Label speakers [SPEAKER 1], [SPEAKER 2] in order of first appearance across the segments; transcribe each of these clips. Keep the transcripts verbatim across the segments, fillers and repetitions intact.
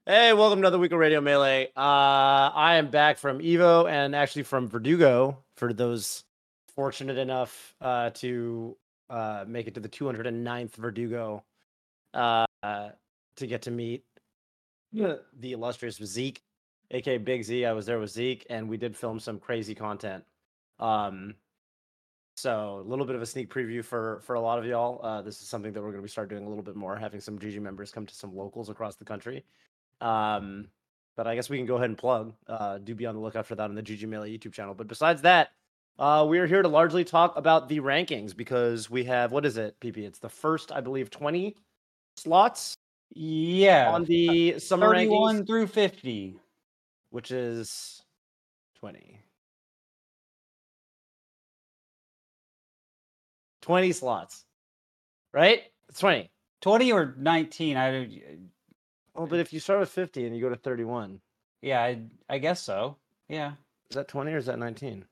[SPEAKER 1] Hey, welcome to another week of Radio Melee. Uh, I am back from Evo and actually from Verdugo for those fortunate enough uh, to uh, make it to the two hundred ninth Verdugo uh, to get to meet the illustrious Zeke, aka Big Z. I was there with Zeke, and we did film some crazy content. Um, so a little bit of a sneak preview for for a lot of y'all. Uh, this is something that we're going to be start doing a little bit more, having some G G members come to some locals across the country. Um, but I guess we can go ahead and plug. Uh, do be on the lookout for that on the G G Melee YouTube channel. But besides that, uh, we are here to largely talk about the rankings because we have, what is it, P P? It's the first, I believe, twenty slots
[SPEAKER 2] Yeah,
[SPEAKER 1] on the summer
[SPEAKER 2] thirty-one
[SPEAKER 1] rankings,
[SPEAKER 2] through fifty.
[SPEAKER 1] which is twenty. twenty slots, right? It's twenty.
[SPEAKER 2] twenty or nineteen. I
[SPEAKER 1] Oh, but if you start with fifty and you go to thirty-one,
[SPEAKER 2] yeah, I, I guess so. Yeah.
[SPEAKER 1] is that twenty or is that nineteen?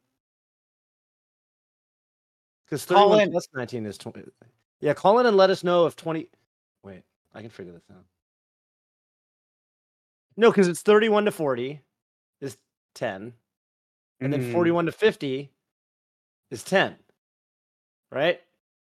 [SPEAKER 1] Because
[SPEAKER 2] Call
[SPEAKER 1] thirty-one
[SPEAKER 2] in.
[SPEAKER 1] plus nineteen is twenty. Yeah, call in and let us know if twenty. Wait, I can figure this out. No, because it's thirty-one to forty is ten. And then
[SPEAKER 2] Mhm.
[SPEAKER 1] forty-one to fifty is ten. Right?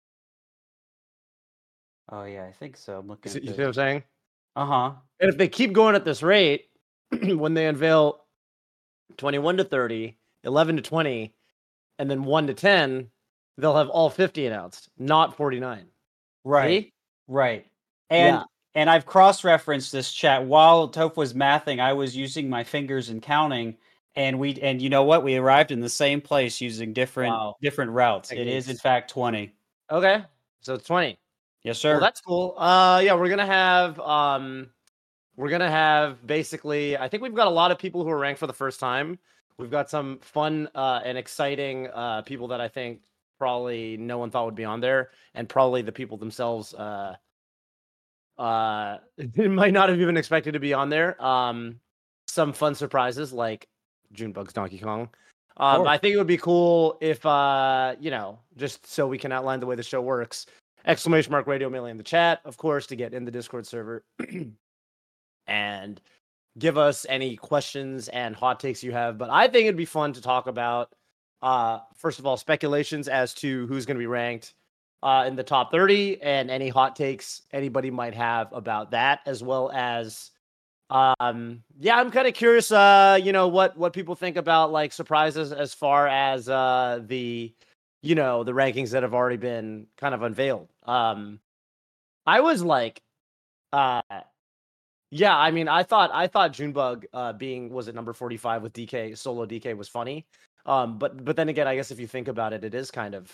[SPEAKER 2] Oh yeah, I think so. I'm
[SPEAKER 1] You
[SPEAKER 2] looking
[SPEAKER 1] see,
[SPEAKER 2] at
[SPEAKER 1] you
[SPEAKER 2] this.
[SPEAKER 1] see what I'm saying?
[SPEAKER 2] Uh-huh.
[SPEAKER 1] And if they keep going at this rate, when they unveil twenty-one to thirty, eleven to twenty, and then one to ten, they'll have all fifty announced, not forty-nine.
[SPEAKER 2] Right.
[SPEAKER 1] See?
[SPEAKER 2] Right. And
[SPEAKER 1] Yeah.
[SPEAKER 2] and I've cross-referenced this chat while Toph was mathing. I was using my fingers and counting, and we and you know what? We arrived in the same place using different
[SPEAKER 1] Wow.
[SPEAKER 2] different routes. It is in
[SPEAKER 1] Techniques.
[SPEAKER 2] fact twenty.
[SPEAKER 1] Okay. So it's twenty.
[SPEAKER 2] Yes, sir.
[SPEAKER 1] Well, that's cool. Uh, yeah, we're gonna have um, we're gonna have basically. I think we've got a lot of people who are ranked for the first time. We've got some fun uh, and exciting uh, people that I think probably no one thought would be on there, and probably the people themselves uh, uh, might not have even expected to be on there. Um, some fun surprises like Junebug's Donkey Kong. Um, I think it would be cool if uh, you know, just so we can outline the way the show works. Exclamation mark Radio Melee in the chat, of course, to get in the Discord server. And give us any questions and hot takes you have. But I think it'd be fun to talk about, uh, first of all, speculations as to who's going to be ranked uh, in the top thirty and any hot takes anybody might have about that, as well as, um, yeah, I'm kind of curious, uh, you know, what what people think about like surprises as far as uh, the, you know, the rankings that have already been kind of unveiled. Um, I was like, uh, yeah, I mean, I thought I thought Junebug uh, being was it number forty-five with D K solo D K was funny, um, but but then again, I guess if you think about it, it is kind of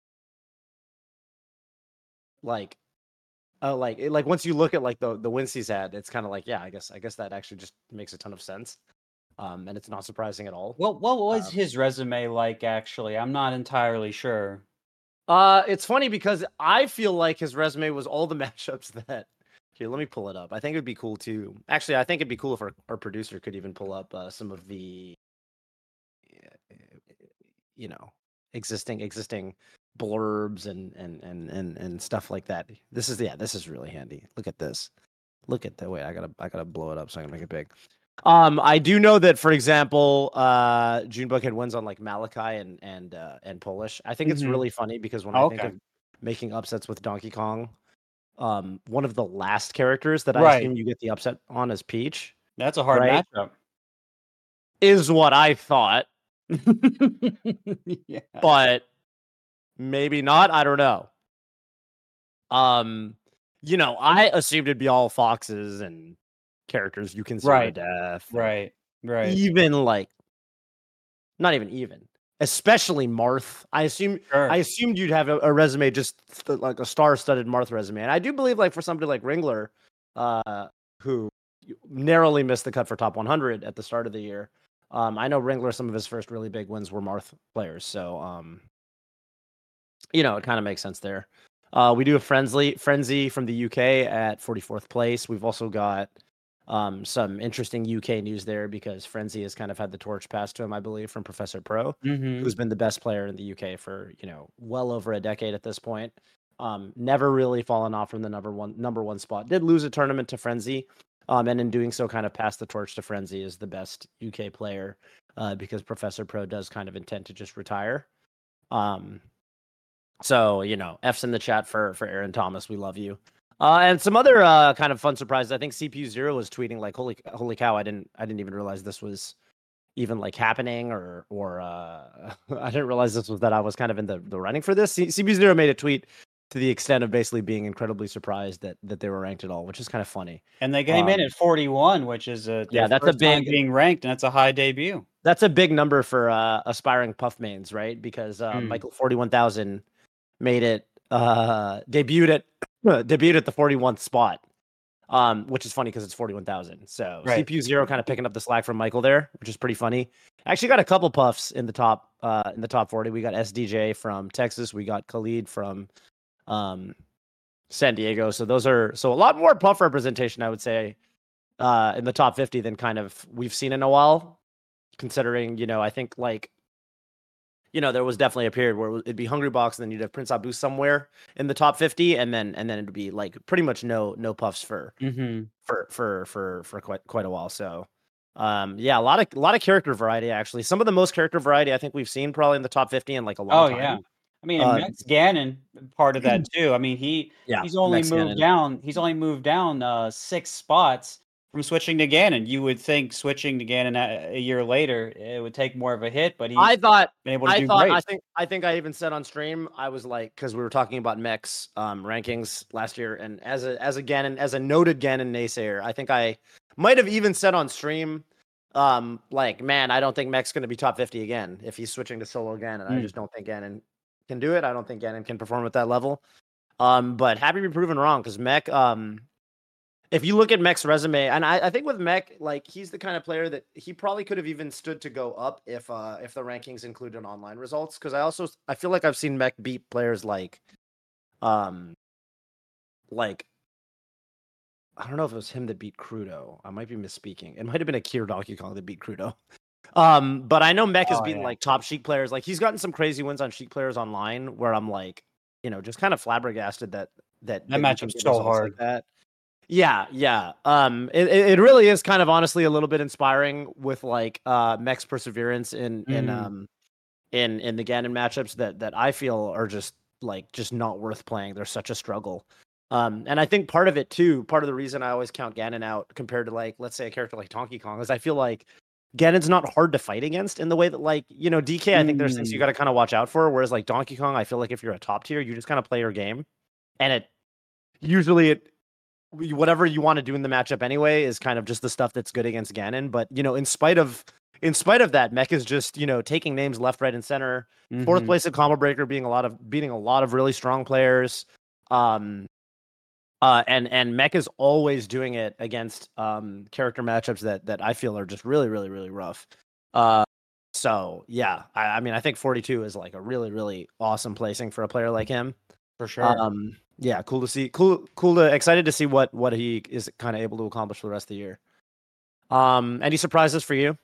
[SPEAKER 1] like, uh, like it, like once you look at like the the wins he's had, it's kind of like yeah, I guess I guess that actually just makes a ton of sense, um, and it's not surprising at all.
[SPEAKER 2] Well, what was
[SPEAKER 1] Um,
[SPEAKER 2] his resume like, actually? I'm not entirely sure.
[SPEAKER 1] Uh, it's funny because I feel like his resume was all the matchups that. Here, let me pull it up. I think it'd be cool too. Actually, I think it'd be cool if our, our producer could even pull up uh, some of the, you know, existing existing blurbs and and and and and stuff like that. This is yeah, this is really handy. Look at this. Look at the way I gotta I gotta blow it up so I can make it big. Um, I do know that, for example, uh, Junebug had wins on like Malachi and and uh, and Polish. I think it's
[SPEAKER 2] Mhm.
[SPEAKER 1] really funny because when
[SPEAKER 2] Oh,
[SPEAKER 1] I think
[SPEAKER 2] okay.
[SPEAKER 1] of making upsets with Donkey Kong, um, one of the last characters that I
[SPEAKER 2] Right.
[SPEAKER 1] assume you get the upset on is Peach.
[SPEAKER 2] That's a hard
[SPEAKER 1] Right?
[SPEAKER 2] matchup.
[SPEAKER 1] Is what I thought,
[SPEAKER 2] Yeah.
[SPEAKER 1] but maybe not. I don't know. Um, you know, I assumed it'd be all foxes and characters you can zero to
[SPEAKER 2] Right.
[SPEAKER 1] death. and
[SPEAKER 2] Right. Right.
[SPEAKER 1] Even like, not even even, especially Marth. I assume
[SPEAKER 2] Sure.
[SPEAKER 1] I assumed you'd have a, a resume just st- like a star-studded Marth resume, and I do believe like for somebody like Ringler, uh, who narrowly missed the cut for top one hundred at the start of the year. Um, I know Ringler, some of his first really big wins were Marth players, so um, you know, it kind of makes sense there. Uh, we do a Frenzy, Frenzy from the U K at forty-fourth place. We've also got um, some interesting U K news there because Frenzy has kind of had the torch passed to him, I believe, from Professor Pro,
[SPEAKER 2] Mhm.
[SPEAKER 1] who's been the best player in the U K for, you know, well over a decade at this point. Um, never really fallen off from the number one number one spot. Did lose a tournament to Frenzy, Um, and in doing so, kind of pass the torch to Frenzy as the best U K player, uh, because Professor Pro does kind of intend to just retire. Um, so you know, F's in the chat for for Aaron Thomas. We love you. Uh, and some other uh, kind of fun surprises. I think C P U Zero was tweeting like, "Holy, holy cow! I didn't, I didn't even realize this was even like happening, or, or uh, I didn't realize this was that I was kind of in the, the running for this." C- CP Zero made a tweet to the extent of basically being incredibly surprised that that they were ranked at all, which is kind of funny.
[SPEAKER 2] And they came
[SPEAKER 1] Um,
[SPEAKER 2] in at forty-one, which is a
[SPEAKER 1] yeah,
[SPEAKER 2] their
[SPEAKER 1] that's a
[SPEAKER 2] first time
[SPEAKER 1] big
[SPEAKER 2] being ranked, and that's a high debut.
[SPEAKER 1] that's a big number for uh, aspiring puff mains, right? Because uh,
[SPEAKER 2] Mm.
[SPEAKER 1] Michael forty-one thousand made it uh, debuted at debuted at the forty-one spot. Um, which is funny because it's forty-one thousand. So
[SPEAKER 2] Right.
[SPEAKER 1] C P U Zero kind of picking up the slack from Michael there, which is pretty funny. Actually got a couple puffs in the top uh in the top forty. We got S D J from Texas, we got Khalid from um San Diego. So those are so a lot more puff representation, I would say, uh in the top fifty than kind of we've seen in a while. Considering, you know, I think like you know, there was definitely a period where it'd be Hungrybox, and then you'd have Prince Abu somewhere in the top fifty, and then and then it'd be like pretty much no no puffs for
[SPEAKER 2] Mm-hmm.
[SPEAKER 1] for for for for quite quite a while. So, um, yeah, a lot of a lot of character variety actually. Some of the most character variety I think we've seen probably in the top fifty in like a long
[SPEAKER 2] Oh
[SPEAKER 1] time.
[SPEAKER 2] yeah, I mean,
[SPEAKER 1] Uh,
[SPEAKER 2] and Max Gannon part of that too. I mean, he
[SPEAKER 1] yeah,
[SPEAKER 2] he's only
[SPEAKER 1] Max
[SPEAKER 2] moved
[SPEAKER 1] Gannon.
[SPEAKER 2] down. He's only moved down uh, six spots from switching to Gannon. You would think switching to Gannon a, a year later it would take more of a hit, but he's
[SPEAKER 1] I thought
[SPEAKER 2] been able to
[SPEAKER 1] I
[SPEAKER 2] do
[SPEAKER 1] thought
[SPEAKER 2] great.
[SPEAKER 1] I think I think I even said on stream I was like, because we were talking about Mech's um, rankings last year, and as a as a Ganon as a noted Ganon naysayer, I think I might have even said on stream, um, like, man, I don't think Mech's going to be top fifty again if he's switching to solo Ganon.
[SPEAKER 2] Mm.
[SPEAKER 1] I just don't think Ganon can do it. I don't think Ganon can perform at that level. Um, but happy to be proven wrong, because Mech, um, if you look at Mech's resume, and I, I think with Mech, like he's the kind of player that he probably could have even stood to go up if uh if the rankings included online results. Because I also I feel like I've seen Mech beat players like, um, like I don't know if it was him that beat Crudo. I might be misspeaking. It might have been Akir Donkey Kong that beat Crudo. Um, but I know Mech has
[SPEAKER 2] Oh,
[SPEAKER 1] beaten
[SPEAKER 2] yeah.
[SPEAKER 1] like top Sheik players. Like he's gotten some crazy wins on Sheik players online, where I'm like, you know, just kind of flabbergasted that that
[SPEAKER 2] That
[SPEAKER 1] that you can
[SPEAKER 2] matchup's
[SPEAKER 1] get
[SPEAKER 2] so
[SPEAKER 1] results
[SPEAKER 2] hard.
[SPEAKER 1] like that. Yeah, yeah. Um, it, it really is kind of honestly a little bit inspiring with like uh Mech's perseverance in in
[SPEAKER 2] Mm.
[SPEAKER 1] um in in the Ganon matchups that that I feel are just like just not worth playing. They're such a struggle. Um, and I think part of it too, part of the reason I always count Ganon out compared to like let's say a character like Donkey Kong is I feel like Ganon's not hard to fight against in the way that like, you know, D K, I think there's things you
[SPEAKER 2] Mm.
[SPEAKER 1] got to kind of watch out for. Whereas like Donkey Kong, I feel like if you're a top tier, you just kind of play your game, and it usually it whatever you want to do in the matchup anyway is kind of just the stuff that's good against Ganon. But you know, in spite of in spite of that, Mech is just, you know, taking names left, right, and center.
[SPEAKER 2] Mm-hmm.
[SPEAKER 1] Fourth place at Combo Breaker, being a lot of beating a lot of really strong players. Um uh and and Mech is always doing it against um character matchups that that I feel are just really, really, really rough. Uh so yeah, I, I mean I think forty-two is like a really, really awesome placing for a player like him.
[SPEAKER 2] For sure.
[SPEAKER 1] Um, yeah, cool to see. Cool, cool to excited to see what what he is kind of able to accomplish for the rest of the year. Um, any surprises for you?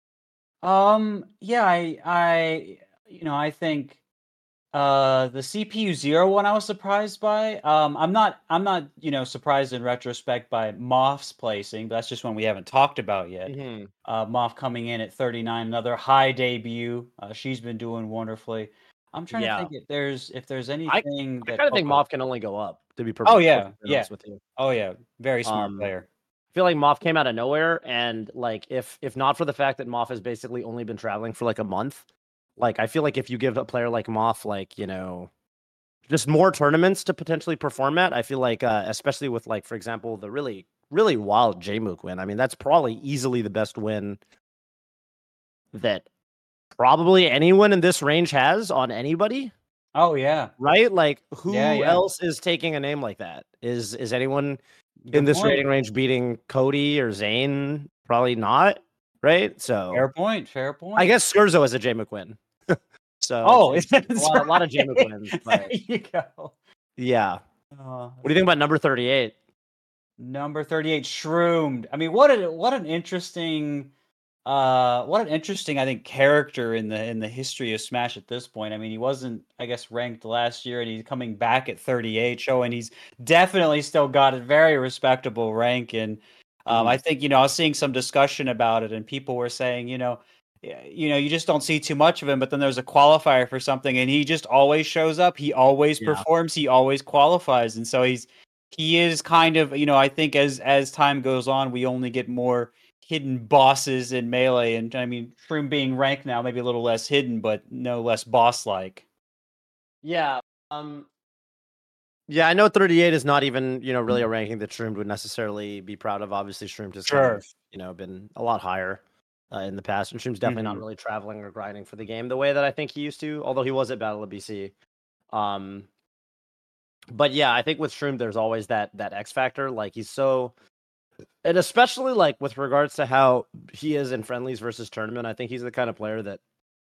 [SPEAKER 2] Um, yeah, I, I, you know, I think uh the C P U Zero one I was surprised by. Um, I'm not, I'm not, you know, surprised in retrospect by Moff's placing, but that's just one we haven't talked about yet.
[SPEAKER 1] Mm-hmm.
[SPEAKER 2] Uh, Moff coming in at thirty-nine, another high debut. Uh, she's been doing wonderfully. I'm trying
[SPEAKER 1] Yeah.
[SPEAKER 2] to think if there's if there's
[SPEAKER 1] I,
[SPEAKER 2] anything
[SPEAKER 1] I
[SPEAKER 2] that.
[SPEAKER 1] kind of think
[SPEAKER 2] okay.
[SPEAKER 1] Moff can only go up. To be perfect.
[SPEAKER 2] Oh yeah,
[SPEAKER 1] perfectly
[SPEAKER 2] yeah.
[SPEAKER 1] honest with you.
[SPEAKER 2] Oh yeah, very smart
[SPEAKER 1] Um,
[SPEAKER 2] player.
[SPEAKER 1] I feel like Moff came out of nowhere, and like if if not for the fact that Moff has basically only been traveling for like a month, like I feel like if you give a player like Moff, like you know, just more tournaments to potentially perform at, I feel like uh, especially with like for example the really really wild J-Mook win. I mean that's probably easily the best win that probably anyone in this range has on anybody.
[SPEAKER 2] Oh yeah,
[SPEAKER 1] right? Like who
[SPEAKER 2] yeah, yeah.
[SPEAKER 1] else is taking a name like that? Is is anyone
[SPEAKER 2] Good
[SPEAKER 1] in this
[SPEAKER 2] point.
[SPEAKER 1] rating range beating Cody or Zane? Probably not, right? So
[SPEAKER 2] Fair point. Fair point.
[SPEAKER 1] I guess Skurzo is a J McQuinn. so
[SPEAKER 2] Oh,
[SPEAKER 1] it's, it's a, lot, a lot of J McQuins. But
[SPEAKER 2] there you go.
[SPEAKER 1] yeah.
[SPEAKER 2] Uh,
[SPEAKER 1] What do you think about number thirty-eight?
[SPEAKER 2] Number thirty-eight, Shroomed. I mean, what a what an interesting, uh, what an interesting, I think, character in the in the history of Smash at this point. I mean, he wasn't, I guess, ranked last year, and he's coming back at thirty-eight, showing he's definitely still got a very respectable rank. And Um,
[SPEAKER 1] Mhm.
[SPEAKER 2] I think you know I was seeing some discussion about it, and people were saying, you know, yeah, you know, you just don't see too much of him. But then there's a qualifier for something, and he just always shows up. He always
[SPEAKER 1] Yeah.
[SPEAKER 2] performs. He always qualifies, and so he's he is kind of you know I think as as time goes on, we only get more hidden bosses in Melee, and I mean, Shroom being ranked now, maybe a little less hidden, but no less boss like.
[SPEAKER 1] Yeah. Um. Yeah, I know thirty-eight is not even, you know, really a ranking that Shroomed would necessarily be proud of. Obviously, Shroomed has kind
[SPEAKER 2] Sure.
[SPEAKER 1] of, you know, been a lot higher uh, in the past, and Shroom's definitely not
[SPEAKER 2] Mhm.
[SPEAKER 1] really traveling or grinding for the game the way that I think he used to, although he was at Battle of B C. Um, but yeah, I think with Shroom, there's always that that X factor. Like he's so, and especially like with regards to how he is in friendlies versus tournament, I think he's the kind of player that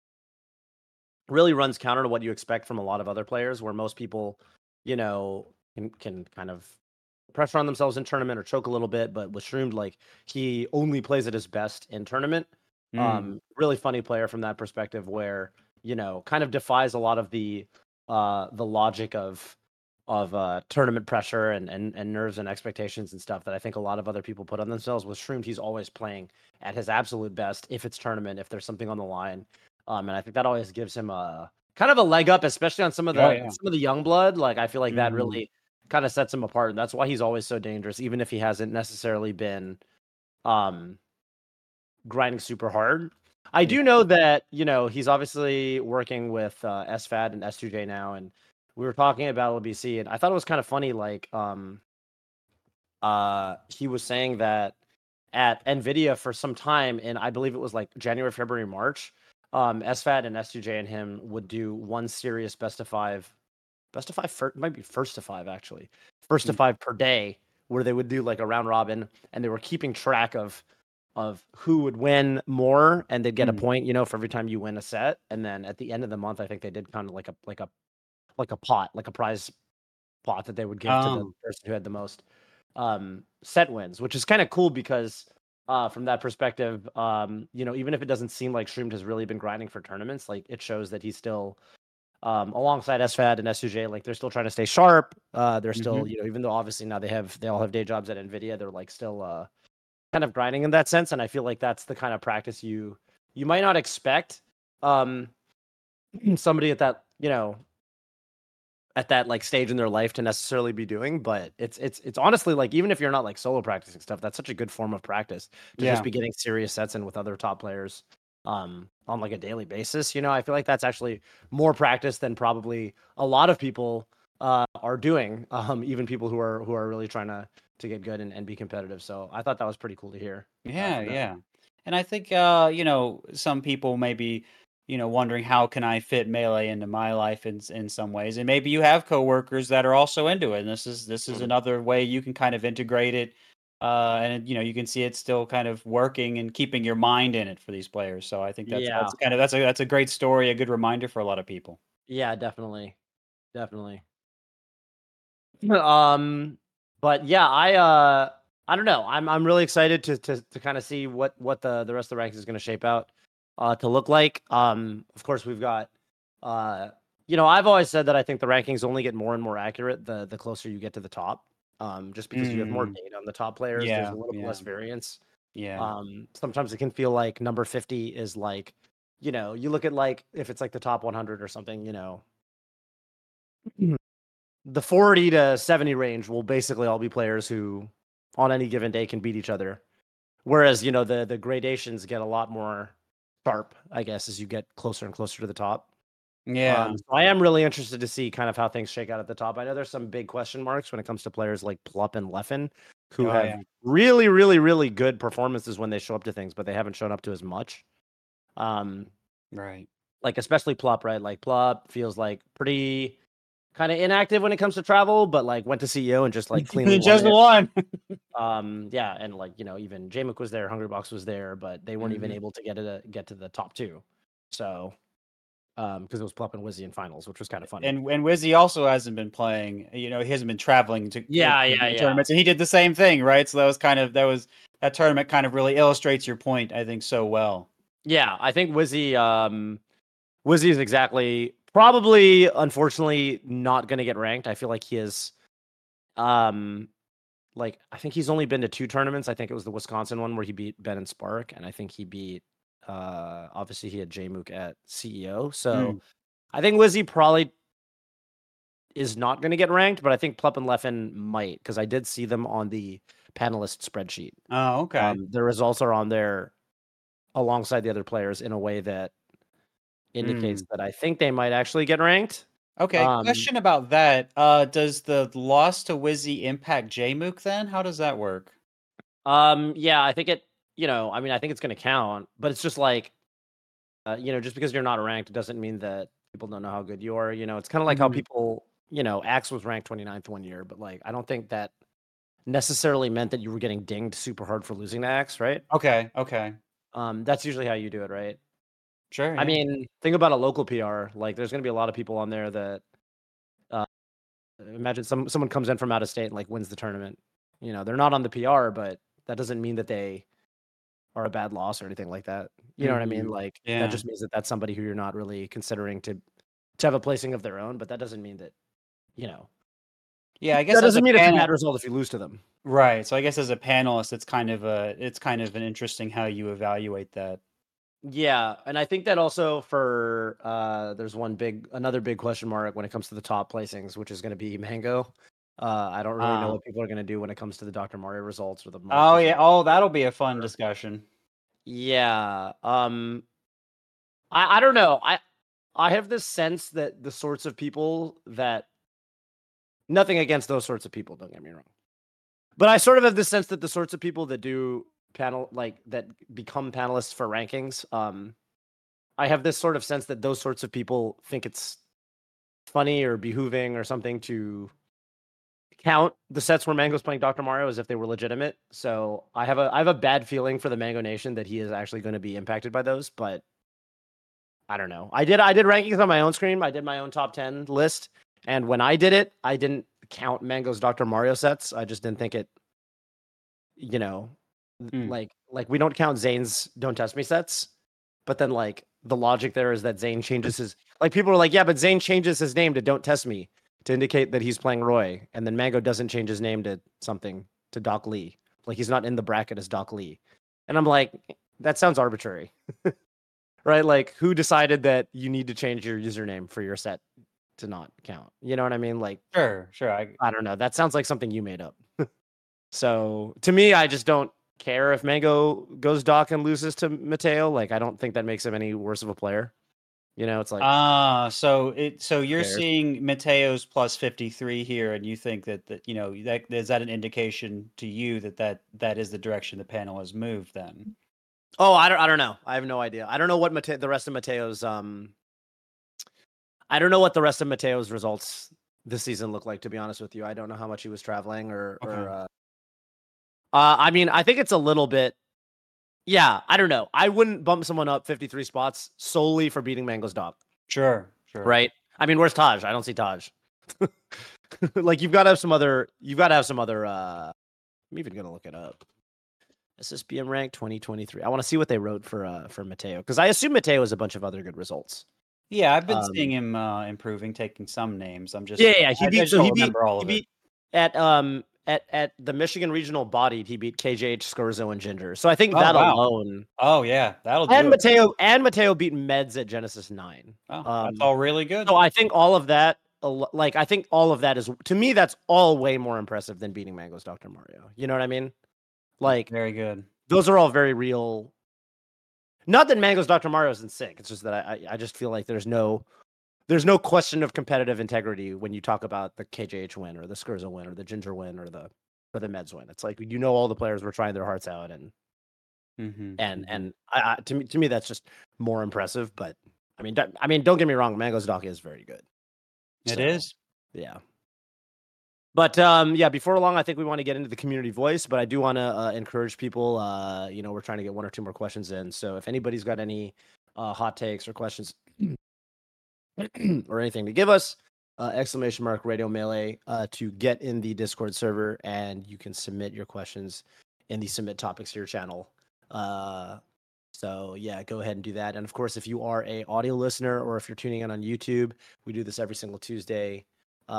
[SPEAKER 1] really runs counter to what you expect from a lot of other players, where most people, you know, can, can kind of pressure on themselves in tournament or choke a little bit. But with Shroomed, like he only plays at his best in tournament.
[SPEAKER 2] Mm.
[SPEAKER 1] Um, really funny player from that perspective, where you know, kind of defies a lot of the uh the logic of of uh tournament pressure and and and nerves and expectations and stuff that I think a lot of other people put on themselves. With Shroomed, he's always playing at his absolute best if it's tournament, if there's something on the line. Um, and I think that always gives him a kind of a leg up, especially on some of
[SPEAKER 2] Oh
[SPEAKER 1] the
[SPEAKER 2] yeah.
[SPEAKER 1] some of the young blood. Like I feel like that
[SPEAKER 2] Mhm.
[SPEAKER 1] really kind of sets him apart, and that's why he's always so dangerous, even if he hasn't necessarily been um grinding super hard. I
[SPEAKER 2] Yeah.
[SPEAKER 1] do know that, you know, he's obviously working with uh, S F A D and S two J now, and we were talking about L B C, and I thought it was kind of funny. Like, um, uh, he was saying that at Nvidia for some time, and I believe it was like January, February, March, um, S F A D and S two J and him would do one serious best of five, best of five, fir- might be first to five actually, first to
[SPEAKER 2] Mm.
[SPEAKER 1] five per day, where they would do like a round robin, and they were keeping track of of who would win more, and they'd get a
[SPEAKER 2] Mm.
[SPEAKER 1] point, you know, for every time you win a set. And then at the end of the month, I think they did kind of like a like a like a pot, like a prize pot that they would give to the
[SPEAKER 2] Oh.
[SPEAKER 1] person who had the most um set wins, which is kind of cool because uh from that perspective, um, you know, even if it doesn't seem like Shroomed has really been grinding for tournaments, like it shows that he's still um alongside S F A D and S two J, like they're still trying to stay sharp. Uh they're still,
[SPEAKER 2] Mhm.
[SPEAKER 1] you know, even though obviously now they have they all have day jobs at Nvidia, they're like still uh kind of grinding in that sense. And I feel like that's the kind of practice you you might not expect um somebody at that, you know, at that like stage in their life to necessarily be doing. But it's it's it's honestly like, even if you're not like solo practicing stuff, that's such a good form of practice to just
[SPEAKER 2] Yeah.
[SPEAKER 1] be getting serious sets in with other top players um on like a daily basis. You know, I feel like that's actually more practice than probably a lot of people uh are doing, um even people who are who are really trying to to get good and, and be competitive. So I thought that was pretty cool to hear uh,
[SPEAKER 2] Yeah,
[SPEAKER 1] from that.
[SPEAKER 2] yeah. And I think uh, you know, some people may be, you know, wondering how can I fit Melee into my life in s- in some ways. And maybe you have coworkers that are also into it. And this is this is
[SPEAKER 1] Mhm.
[SPEAKER 2] another way you can kind of integrate it. Uh, and you know, you can see it still kind of working and keeping your mind in it for these players. So I think that's
[SPEAKER 1] Yeah,
[SPEAKER 2] that's kind of that's a that's a great story, a good reminder for a lot of people.
[SPEAKER 1] yeah, definitely, definitely. Um, but yeah, I uh, I don't know. I'm I'm really excited to to to kind of see what what the the rest of the rankings is going to shape out uh to look like. Um, of course, we've got uh, you know, I've always said that I think the rankings only get more and more accurate the the closer you get to the top. Um, just because you have more
[SPEAKER 2] Mm,
[SPEAKER 1] data on the top players, there's a
[SPEAKER 2] yeah,
[SPEAKER 1] little bit
[SPEAKER 2] yeah,
[SPEAKER 1] less variance.
[SPEAKER 2] yeah.
[SPEAKER 1] Um, sometimes it can feel like number fifty is like, you know, you look at like if it's like the top one hundred or something, you know, the forty to seventy range will basically all be players who on any given day can beat each other. Whereas, you know, the the gradations get a lot more sharp, I guess, as you get closer and closer to the top.
[SPEAKER 2] Yeah.
[SPEAKER 1] Um, so I am really interested to see kind of how things shake out at the top. I know there's some big question marks when it comes to players like Plup and Leffen, who
[SPEAKER 2] Oh
[SPEAKER 1] have
[SPEAKER 2] yeah.
[SPEAKER 1] really, really, really good performances when they show up to things, but they haven't shown up to as much. Um,
[SPEAKER 2] Right.
[SPEAKER 1] like especially Plup, right? Like Plup feels like pretty kind of inactive when it comes to travel, but like went to C E O and just like cleanly won
[SPEAKER 2] Just
[SPEAKER 1] it.
[SPEAKER 2] one.
[SPEAKER 1] Um, yeah, and like, you know, even J-Mook was there, Hungrybox was there, but they weren't even
[SPEAKER 2] Mhm.
[SPEAKER 1] able to get it get to the top two. So, um, because it was Plup and Wizzy in finals, which was kind of funny.
[SPEAKER 2] And and Wizzy also hasn't been playing, you know, he hasn't been traveling to to
[SPEAKER 1] Yeah, yeah,
[SPEAKER 2] the
[SPEAKER 1] yeah.
[SPEAKER 2] tournaments, and he did the same thing, right? So that was kind of that was that tournament kind of really illustrates your point, I think, so well.
[SPEAKER 1] Yeah, I think Wizzy, um, Wizzy is exactly probably unfortunately not going to get ranked. I feel like he is, um, like I think he's only been to two tournaments. I think it was the Wisconsin one where he beat Ben and Spark, and I think he beat uh obviously he had Jmook at C E O. So
[SPEAKER 2] Mm.
[SPEAKER 1] I think Wizzy probably is not going to get ranked, but I think Plup and Leffen might because I did see them on the panelist spreadsheet.
[SPEAKER 2] Oh, okay.
[SPEAKER 1] Um, the results are on there alongside the other players in a way that indicates
[SPEAKER 2] Mm.
[SPEAKER 1] that I think they might actually get ranked.
[SPEAKER 2] Okay,
[SPEAKER 1] Um,
[SPEAKER 2] question about that. Uh, does the loss to Wizzy impact Jmook then? How does that work?
[SPEAKER 1] Um, yeah, I think it, you know, I mean, I think it's going to count, but it's just like, uh, you know, just because you're not ranked doesn't mean that people don't know how good you are. You know, it's kind of like how
[SPEAKER 2] Mhm.
[SPEAKER 1] people, you know, Axe was ranked twenty-ninth one year, but like, I don't think that necessarily meant that you were getting dinged super hard for losing to Axe, right?
[SPEAKER 2] Okay, okay.
[SPEAKER 1] Um, that's usually how you do it, right?
[SPEAKER 2] Sure,
[SPEAKER 1] I
[SPEAKER 2] yeah.
[SPEAKER 1] mean, think about a local P R. Like, there's going to be a lot of people on there that, uh, imagine some someone comes in from out of state and like wins the tournament. You know, they're not on the P R, but that doesn't mean that they are a bad loss or anything like that. You know what I mean?
[SPEAKER 2] Mhm.
[SPEAKER 1] Like that
[SPEAKER 2] Yeah.
[SPEAKER 1] just means that that's somebody who you're not really considering to to have a placing of their own. But that doesn't mean that you know
[SPEAKER 2] Yeah, I guess
[SPEAKER 1] that
[SPEAKER 2] as a
[SPEAKER 1] doesn't mean it's a bad
[SPEAKER 2] panel
[SPEAKER 1] result if you lose to them.
[SPEAKER 2] right, so I guess as a panelist, it's kind of a it's kind of an interesting how you evaluate that.
[SPEAKER 1] Yeah, and I think that also for uh there's one big another big question mark when it comes to the top placings, which is going to be Mango. Uh, I don't really know
[SPEAKER 2] Ah.
[SPEAKER 1] what people are going to do when it comes to the Doctor Mario results or the
[SPEAKER 2] Oh,
[SPEAKER 1] Masters.
[SPEAKER 2] yeah. Oh, that'll be a fun discussion.
[SPEAKER 1] Yeah. Um I I don't know. I I have this sense that the sorts of people that nothing against those sorts of people, don't get me wrong. But I sort of have this sense that the sorts of people that do panel like that become panelists for rankings, um I have this sort of sense that those sorts of people think it's funny or behooving or something to count the sets where Mango's playing Doctor Mario as if they were legitimate. So I have a I have a bad feeling for the Mango Nation that he is actually going to be impacted by those, but I don't know. I did I did rankings on my own screen. I did my own top ten list, and when I did it, I didn't count Mango's Doctor Mario sets. I just didn't think it, you know,
[SPEAKER 2] Mm.
[SPEAKER 1] like like we don't count Zane's Don't Test Me sets, but then like the logic there is that Zane changes his like people are like, yeah, but Zane changes his name to Don't Test Me to indicate that he's playing Roy, and then Mango doesn't change his name to something to Doc Lee. Like he's not in the bracket as Doc Lee. And I'm like, that sounds arbitrary. Right? Like, who decided that you need to change your username for your set to not count? You know what I mean? Like,
[SPEAKER 2] Sure, sure. I
[SPEAKER 1] I don't know. That sounds like something you made up. So to me, I just don't care if Mango goes Doc and loses to Mateo. Like, I don't think that makes him any worse of a player. You know, it's like,
[SPEAKER 2] Ah, so it so
[SPEAKER 1] who
[SPEAKER 2] you're
[SPEAKER 1] cares?
[SPEAKER 2] seeing Mateo's plus fifty-three here, and you think that that you know that is that an indication to you that that that is the direction the panel has moved then?
[SPEAKER 1] Oh, I don't, I don't know. I have no idea. I don't know what Mate- the rest of Mateo's, um, I don't know what the rest of Mateo's results this season look like, to be honest with you. I don't know how much he was traveling or,
[SPEAKER 2] Okay.
[SPEAKER 1] or, uh, uh, I mean, I think it's a little bit. Yeah, I don't know. I wouldn't bump someone up fifty-three spots solely for beating Mango's Doc,
[SPEAKER 2] Sure, sure.
[SPEAKER 1] right? I mean, where's Taj? I don't see Taj. Like you've got to have some other. You've got to have some other. uh I'm even gonna look it up. S S B M rank twenty twenty-three. I want to see what they wrote for uh for Mateo because I assume Mateo has a bunch of other good results.
[SPEAKER 2] Yeah, I've been seeing
[SPEAKER 1] Um,
[SPEAKER 2] him uh, improving, taking some names. I'm just
[SPEAKER 1] yeah, yeah, he
[SPEAKER 2] I, I
[SPEAKER 1] beat.
[SPEAKER 2] just
[SPEAKER 1] So
[SPEAKER 2] don't
[SPEAKER 1] he beat.
[SPEAKER 2] remember all
[SPEAKER 1] He
[SPEAKER 2] of it.
[SPEAKER 1] beat at um at at the Michigan Regional Bodied. He beat K J H, Skurzo, and Ginger. So I think
[SPEAKER 2] Oh
[SPEAKER 1] that
[SPEAKER 2] wow.
[SPEAKER 1] alone.
[SPEAKER 2] Oh yeah, that'll
[SPEAKER 1] And
[SPEAKER 2] do it.
[SPEAKER 1] Mateo and Mateo beat Meds at Genesis nine.
[SPEAKER 2] Oh, that's
[SPEAKER 1] Um,
[SPEAKER 2] all really good.
[SPEAKER 1] so I think all of that, al- like I think all of that is to me that's all way more impressive than beating Mango's Doctor Mario. You know what I mean? Like
[SPEAKER 2] Very good.
[SPEAKER 1] those are all very real. Not that Mango's Doctor Mario isn't sick. It's just that I I I just feel like there's no there's no question of competitive integrity when you talk about the K J H win or the Skurzo win or the Ginger win or the or the Meds win. It's like you know all the players were trying their hearts out and
[SPEAKER 2] hmm
[SPEAKER 1] and
[SPEAKER 2] hmm
[SPEAKER 1] and I, I to me to me that's just more impressive. But I mean don't- I mean don't get me wrong, Mango's Doc is very good.
[SPEAKER 2] It
[SPEAKER 1] So
[SPEAKER 2] is.
[SPEAKER 1] yeah. But um, yeah, before long, I think we want to get into the community voice, but I do want to uh, encourage people. Uh, you know, we're trying to get one or two more questions in. So if anybody's got any uh, hot takes or questions or anything to give us, uh, exclamation mark Radio Melee uh, to get in the Discord server, and you can submit your questions in the submit topics here channel. Uh, so yeah, go ahead and do that. And of course, if you are a audio listener or if you're tuning in on YouTube, we do this every single Tuesday. Uh,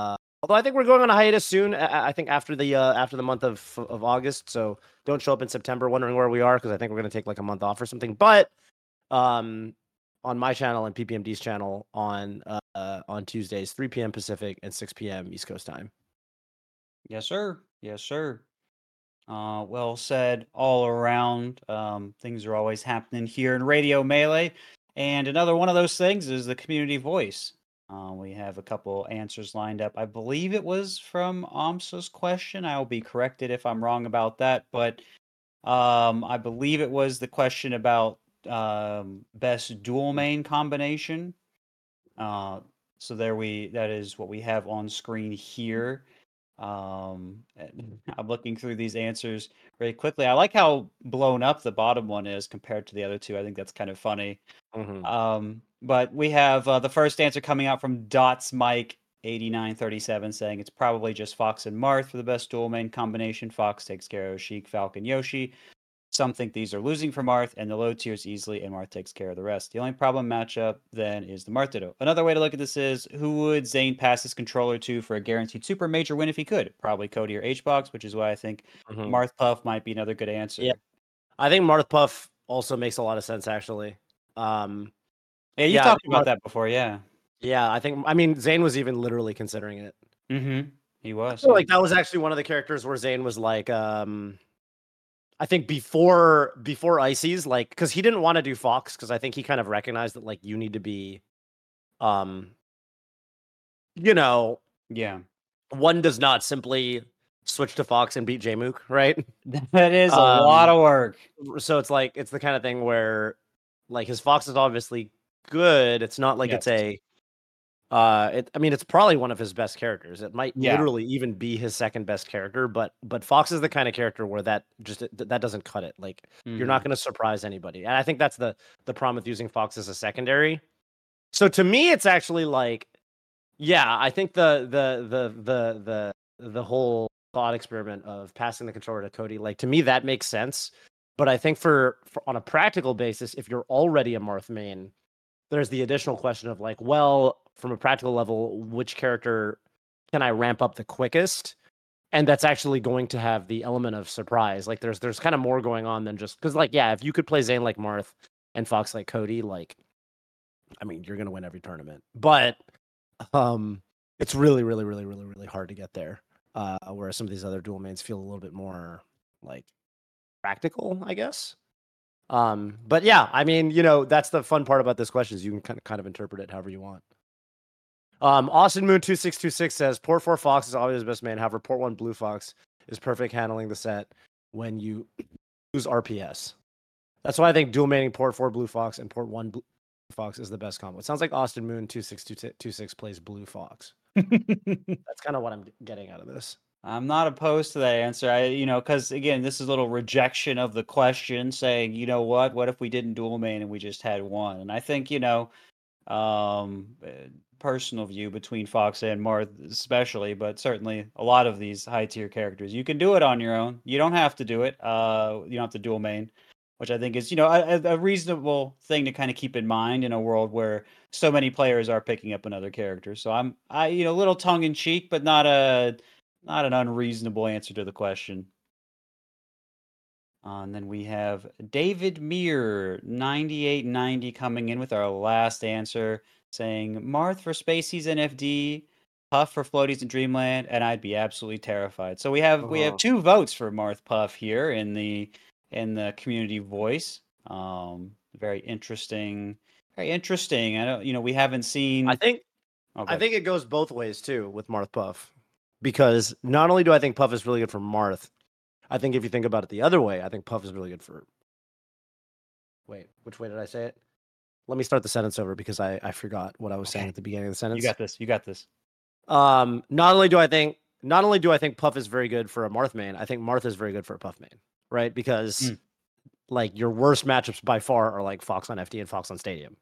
[SPEAKER 1] Although I think we're going on a hiatus soon. I, I think after the uh, after the month of of August. So don't show up in September wondering where we are because I think we're going to take like a month off or something. But um, on my channel and P P M D's channel on uh, on Tuesdays, three p.m. Pacific and six p.m. East Coast time.
[SPEAKER 2] Yes, sir. Yes, sir. Uh, well said all around. Um, things are always happening here in Radio Melee. And another one of those things is the community voice. Uh, we have a couple answers lined up. I believe it was from Amsa's question. I will be corrected if I'm wrong about that. But um, I believe it was the question about um, best dual main combination. Uh, so there we, that is what we have on screen here. Um, I'm looking through these answers very quickly. I like how blown up the bottom one is compared to the other two. I think that's kind of funny.
[SPEAKER 1] Mm-hmm.
[SPEAKER 2] Um, but we have uh, the first answer coming out from Dots Mike eighty-nine thirty-seven saying it's probably just Fox and Marth for the best dual main combination. Fox takes care of Sheik, Falcon, Yoshi. Some think these are losing for Marth and the low tiers easily, and Marth takes care of the rest. The only problem matchup then is the Marth Ditto. Another way to look at this is who would Zane pass his controller to for a guaranteed super major win if he could? Probably Cody or H-Box, which is why I think
[SPEAKER 1] Mm-hmm.
[SPEAKER 2] Marth Puff might be another good answer.
[SPEAKER 1] Yeah, I think Marth Puff also makes a lot of sense actually. Um,
[SPEAKER 2] yeah, you
[SPEAKER 1] yeah,
[SPEAKER 2] talked about
[SPEAKER 1] Marth,
[SPEAKER 2] that before, yeah.
[SPEAKER 1] Yeah, I think I mean Zane was even literally considering it.
[SPEAKER 2] Mm-hmm. He was.
[SPEAKER 1] I feel like that was actually one of the characters where Zane was like, um, I think before before Ices, like, because he didn't want to do Fox, because I think he kind of recognized that like you need to be, um, you know,
[SPEAKER 2] yeah,
[SPEAKER 1] one does not simply switch to Fox and beat Jmook, right?
[SPEAKER 2] That is a
[SPEAKER 1] Um,
[SPEAKER 2] lot of work.
[SPEAKER 1] So it's like it's the kind of thing where, like, his Fox is obviously good. It's not like it's
[SPEAKER 2] Yes.
[SPEAKER 1] a. Uh, it, I mean, it's probably one of his best characters. It might
[SPEAKER 2] Yeah.
[SPEAKER 1] literally even be his second best character, but but Fox is the kind of character where that just that doesn't cut it. Like you're not
[SPEAKER 2] Mhm.
[SPEAKER 1] going to surprise anybody, and I think that's the the problem with using Fox as a secondary. So to me, it's actually like, yeah, I think the the the the the the whole thought experiment of passing the controller to Cody, like to me, that makes sense. But I think for, for on a practical basis, if you're already a Marth main, there's the additional question of like, well, from a practical level, which character can I ramp up the quickest? And that's actually going to have the element of surprise. Like there's there's kind of more going on than just because like, yeah, if you could play Zane like Marth and Fox like Cody, like, I mean, you're gonna win every tournament. But um it's really, really, really, really, really hard to get there. Uh, whereas some of these other dual mains feel a little bit more like practical, I guess. Um, but yeah, I mean, you know, that's the fun part about this question is you can kind of kind of interpret it however you want. Um, Austin Moon two six two six says Port four Fox is always the best main. However, Port one Blue Fox is perfect handling the set when you use R P S. That's why I think dual maining Port four Blue Fox and Port one Blue Fox is the best combo. It sounds like Austin Moon two six two six plays Blue Fox. That's kind of what I'm getting out of this.
[SPEAKER 2] I'm not opposed to that answer. I, you know, because again, this is a little rejection of the question, saying, you know what, what if we didn't dual main and we just had one? And I think, you know, um, personal view between Fox and Marth, especially, but certainly a lot of these high tier characters, you can do it on your own. You don't have to do it. Uh, you don't have to dual main, which I think is, you know, a, a reasonable thing to kind of keep in mind in a world where so many players are picking up another character. So I'm, I, you know, a little tongue in cheek, but not a. Not an unreasonable answer to the question. Uh, and then we have David Meir, ninety-eight ninety, coming in with our last answer, saying Marth for Spaceys and F D, Puff for Floaties in Dreamland, and I'd be absolutely terrified. So we have uh-huh. we have two votes for Marth Puff here in the in the community voice. Um, very interesting, very interesting. I don't, you know, we haven't seen.
[SPEAKER 1] I think, okay. I think it goes both ways too with Marth Puff. Because not only do I think Puff is really good for Marth, I think if you think about it the other way, I think Puff is really good for... Wait, which way did I say it? Let me start the sentence over because I, I forgot what I was okay. saying at the beginning of the sentence.
[SPEAKER 2] You got this. You got this.
[SPEAKER 1] Um, not only do I think not only do I think Puff is very good for a Marth main, I think Marth is very good for a Puff main, right? Because mm. like your worst matchups by far are like Fox on F D and Fox on Stadium.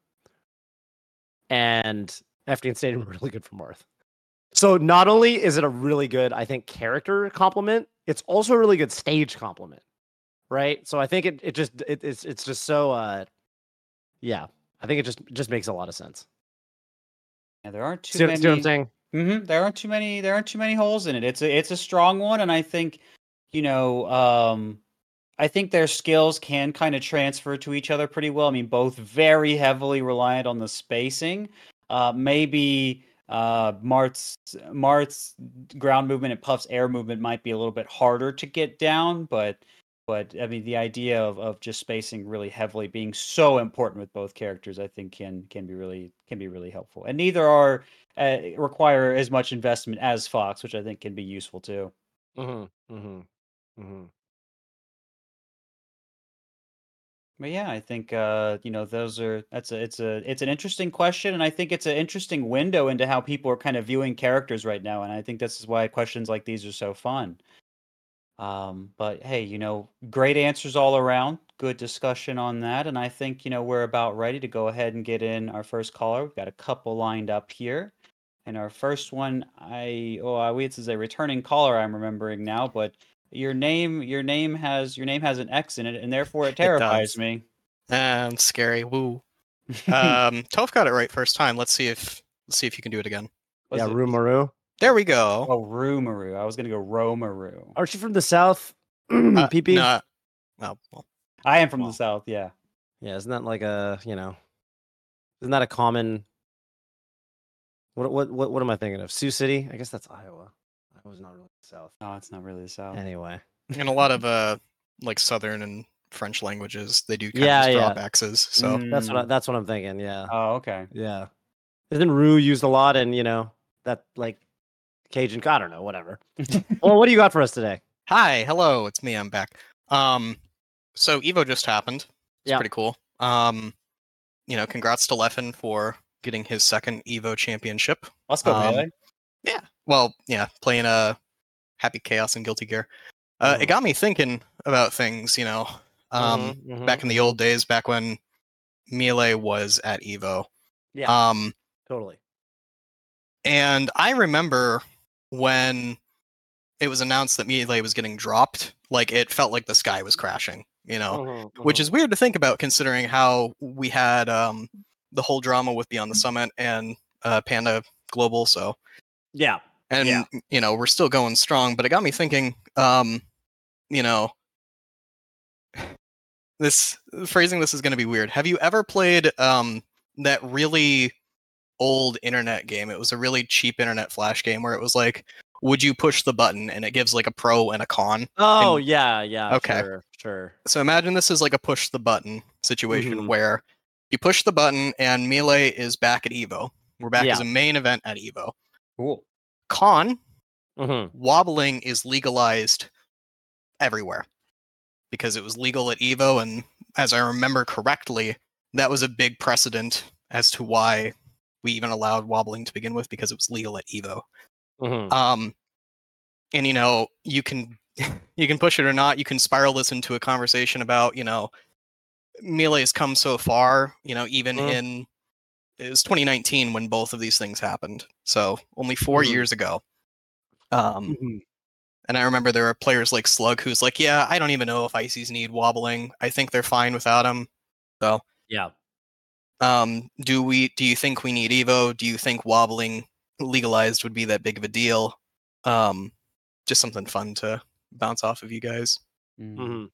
[SPEAKER 1] And F D and Stadium are really good for Marth. So not only is it a really good, I think, character compliment, it's also a really good stage compliment, right? So I think it it just it, it's it's just so uh, yeah. I think it just just makes a lot of sense.
[SPEAKER 2] Yeah, there aren't too
[SPEAKER 1] see,
[SPEAKER 2] many.
[SPEAKER 1] See what I'm saying?
[SPEAKER 2] Mm-hmm. There aren't too many. There aren't too many holes in it. It's a it's a strong one, and I think, you know, um, I think their skills can kind of transfer to each other pretty well. I mean, both very heavily reliant on the spacing. Uh, maybe uh, Mart's Mart's ground movement and Puff's air movement might be a little bit harder to get down, but but I mean, the idea of, of just spacing really heavily being so important with both characters, I think can can be really can be really helpful. And neither are uh, require as much investment as Fox, which I think can be useful too.
[SPEAKER 1] Mm-hmm. Mm-hmm. Mm-hmm.
[SPEAKER 2] But yeah, I think uh, you know those are that's a it's a it's an interesting question, and I think it's an interesting window into how people are kind of viewing characters right now, and I think this is why questions like these are so fun. Um, but hey, you know, great answers all around. Good discussion on that, and I think you know we're about ready to go ahead and get in our first caller. We've got a couple lined up here, and our first one, I oh, I wait, this is a returning caller. I'm remembering now, but your name your name has your name has an X in it, and therefore it
[SPEAKER 3] It
[SPEAKER 2] terrifies
[SPEAKER 3] does.
[SPEAKER 2] me.
[SPEAKER 3] Um, scary. Woo. Um, Toph got it right first time. Let's see if let's see if you can do it again.
[SPEAKER 2] Was
[SPEAKER 1] Yeah,
[SPEAKER 2] it-
[SPEAKER 1] Rue Maru.
[SPEAKER 3] There we go.
[SPEAKER 2] Oh, Rumaru. I was gonna go Romaru.
[SPEAKER 1] Aren't you from the south?
[SPEAKER 3] Uh,
[SPEAKER 1] P P.
[SPEAKER 3] no. Oh, well.
[SPEAKER 2] I am from
[SPEAKER 3] Well.
[SPEAKER 2] the south. Yeah.
[SPEAKER 1] Yeah, isn't that like a you know? Isn't that a common? What what what what am I thinking of? Sioux City? I guess that's Iowa. Iowa's not really the south.
[SPEAKER 2] Oh, it's not really the south.
[SPEAKER 1] Anyway.
[SPEAKER 3] In a lot of uh, like Southern and French languages, they do kind
[SPEAKER 1] Yeah,
[SPEAKER 3] of just
[SPEAKER 1] yeah.
[SPEAKER 3] drop X's. So
[SPEAKER 1] That's what I,
[SPEAKER 2] Mm.
[SPEAKER 1] that's what I'm thinking. Yeah.
[SPEAKER 2] Oh, okay.
[SPEAKER 1] Yeah. Isn't Rue used a lot in, you know, that like Cajun, I don't know, whatever. Well, what do you got for us today?
[SPEAKER 3] hi, hello, it's me. I'm back. Um, so Evo just happened. It's
[SPEAKER 1] Yeah.
[SPEAKER 3] pretty cool. Um, you know, congrats to Leffen for getting his second Evo championship.
[SPEAKER 2] Let's go,
[SPEAKER 3] Um,
[SPEAKER 2] Melee.
[SPEAKER 3] Yeah. Well, yeah, playing a Happy Chaos and Guilty Gear. Uh,
[SPEAKER 1] Mhm.
[SPEAKER 3] It got me thinking about things, you know, um,
[SPEAKER 1] Mhm, mhm,
[SPEAKER 3] back in the
[SPEAKER 1] mhm.
[SPEAKER 3] old days, back when Melee was at Evo.
[SPEAKER 1] Yeah,
[SPEAKER 3] Um,
[SPEAKER 1] totally.
[SPEAKER 3] and I remember when it was announced that Melee was getting dropped, like it felt like the sky was crashing, you know,
[SPEAKER 1] Mhm,
[SPEAKER 3] which
[SPEAKER 1] mhm.
[SPEAKER 3] is weird to think about considering how we had um, the whole drama with Beyond the Summit and uh, Panda Global. So,
[SPEAKER 1] Yeah.
[SPEAKER 3] and
[SPEAKER 1] Yeah.
[SPEAKER 3] you know, we're still going strong, but it got me thinking, um, you know, this phrasing this is going to be weird. Have you ever played um, that really old internet game? It was a really cheap internet flash game where it was like, would you push the button, and it gives like a pro and a con.
[SPEAKER 1] Oh,
[SPEAKER 3] And-
[SPEAKER 1] yeah, yeah.
[SPEAKER 3] Okay.
[SPEAKER 1] Sure, sure.
[SPEAKER 3] So imagine this is like a push the button situation
[SPEAKER 1] Mhm.
[SPEAKER 3] where you push the button and Melee is back at Evo. We're back
[SPEAKER 1] Yeah.
[SPEAKER 3] as a main event at Evo.
[SPEAKER 2] Cool.
[SPEAKER 3] Con,
[SPEAKER 1] Mhm.
[SPEAKER 3] wobbling is legalized everywhere because it was legal at Evo, and as I remember correctly, that was a big precedent as to why we even allowed wobbling to begin with, because it was legal at Evo.
[SPEAKER 1] Mhm.
[SPEAKER 3] Um, and you know, you can you can push it or not. You can spiral this into a conversation about, you know, Melee has come so far. You know, even
[SPEAKER 1] Mhm.
[SPEAKER 3] in it was twenty nineteen when both of these things happened, so only four
[SPEAKER 1] Mhm.
[SPEAKER 3] years ago. Um,
[SPEAKER 1] Mhm.
[SPEAKER 3] and I remember there are players like Slug who's like, yeah, I don't even know if Ices need wobbling. I think they're fine without him. So,
[SPEAKER 1] Yeah.
[SPEAKER 3] um, do we? Do you think we need Evo? Do you think wobbling legalized would be that big of a deal? Um, just something fun to bounce off of you guys.
[SPEAKER 2] Mm.
[SPEAKER 1] Mhm.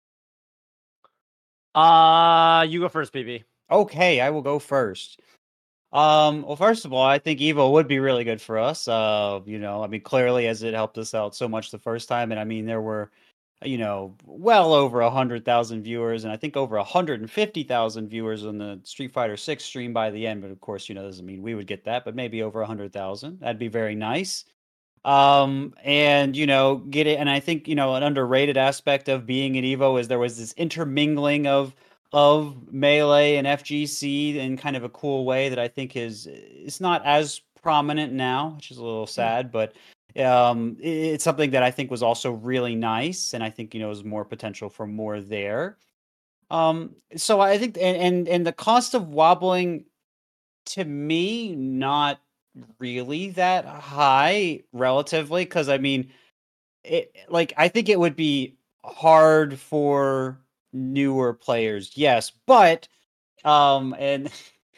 [SPEAKER 1] Uh, you go first, P P.
[SPEAKER 2] Okay, I will go first. Um, well, first of all, I think Evo would be really good for us. Uh, you know, I mean, clearly as it helped us out so much the first time, and I mean, there were, you know, well over a hundred thousand viewers, and I think over a hundred and fifty thousand viewers on the Street Fighter Six stream by the end. But of course, you know, doesn't mean we would get that, but maybe over a hundred thousand. That'd be very nice. Um, and you know, get it. And I think you know, an underrated aspect of being at Evo is there was this intermingling of of Melee and F G C in kind of a cool way that I think is it's not as prominent now, which is a little sad, but um, i- it's something that I think was also really nice, and I think you know is more potential for more there. Um, so I think, and and, and the cost of wobbling to me, not really that high relatively, because I mean, it like I think it would be hard for newer players, yes, but um, and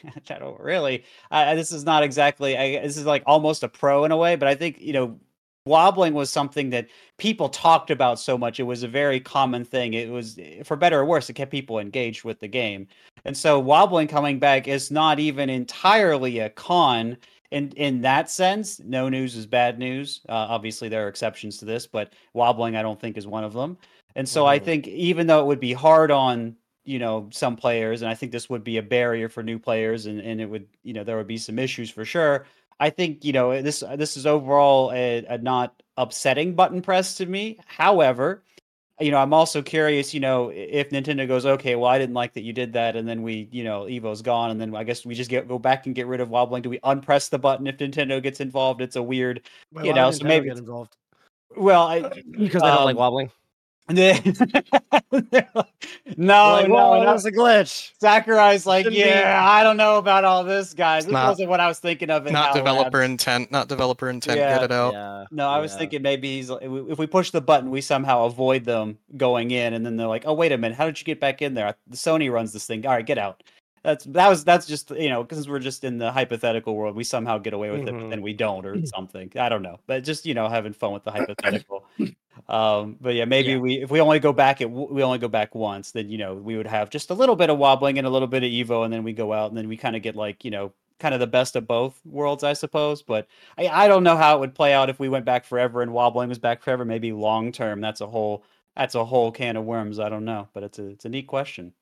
[SPEAKER 2] I don't really. I, this is not exactly. I, this is like almost a pro in a way, but I think you know, wobbling was something that people talked about so much. It was a very common thing. It was, for better or worse, it kept people engaged with the game. And so, wobbling coming back is not even entirely a con in in that sense. No news is bad news. Uh, obviously, there are exceptions to this, but wobbling, I don't think, is one of them. And so, I
[SPEAKER 1] Mhm.
[SPEAKER 2] think even though it would be hard on you know some players, and I think this would be a barrier for new players, and, and it would you know there would be some issues for sure. I think you know this this is overall a, a not upsetting button press to me. However, you know I'm also curious, you know, if Nintendo goes, okay, well I didn't like that you did that, and then we you know Evo's gone, and then I guess we just get go back and get rid of wobbling. Do we unpress the button if Nintendo gets involved? It's a weird,
[SPEAKER 1] Wait,
[SPEAKER 2] you
[SPEAKER 1] why would
[SPEAKER 2] know. So
[SPEAKER 1] Nintendo
[SPEAKER 2] maybe
[SPEAKER 1] get
[SPEAKER 2] it's,
[SPEAKER 1] involved?
[SPEAKER 2] well, I
[SPEAKER 1] Because they don't like
[SPEAKER 2] um,
[SPEAKER 1] wobbling.
[SPEAKER 2] no,
[SPEAKER 1] They're
[SPEAKER 2] no,
[SPEAKER 1] like, whoa,
[SPEAKER 2] no.
[SPEAKER 1] that's a glitch.
[SPEAKER 2] Sakurai's like,
[SPEAKER 1] Shouldn't be-
[SPEAKER 2] yeah, I don't know about all this, guys.
[SPEAKER 3] It's
[SPEAKER 2] This
[SPEAKER 3] not-
[SPEAKER 2] wasn't what I was thinking of. At
[SPEAKER 3] Not
[SPEAKER 2] HAL
[SPEAKER 3] developer
[SPEAKER 2] Labs.
[SPEAKER 3] intent. Not developer intent.
[SPEAKER 2] Yeah,
[SPEAKER 3] Get it out.
[SPEAKER 1] Yeah.
[SPEAKER 2] No, I was
[SPEAKER 1] yeah.
[SPEAKER 2] thinking maybe he's if we push the button, we somehow avoid them going in, and then they're like, "Oh, wait a minute, how did you get back in there? The Sony runs this thing. All right, get out." That's that was that's just you know because we're just in the hypothetical world, we somehow get away with it, but
[SPEAKER 1] Mhm.
[SPEAKER 2] then we don't or something. I don't know, but just you know having fun with the hypothetical. Um, but yeah, maybe
[SPEAKER 1] Yeah.
[SPEAKER 2] we if we only go back at we only go back once, then you know we would have just a little bit of wobbling and a little bit of Evo, and then we go out, and then we kind of get like you know kind of the best of both worlds, I suppose. But I, I don't know how it would play out if we went back forever and wobbling was back forever. Maybe long term, that's a whole that's a whole can of worms. I don't know, but it's a it's a neat question.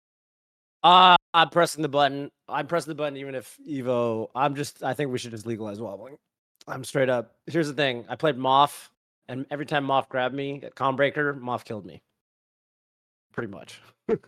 [SPEAKER 1] Uh, I'm pressing the button. I'm pressing the button even if Evo. I'm just. I think we should just legalize wobbling. I'm straight up. Here's the thing. I played Moff, and every time Moff grabbed me at Combreaker, Moff killed me. Pretty much.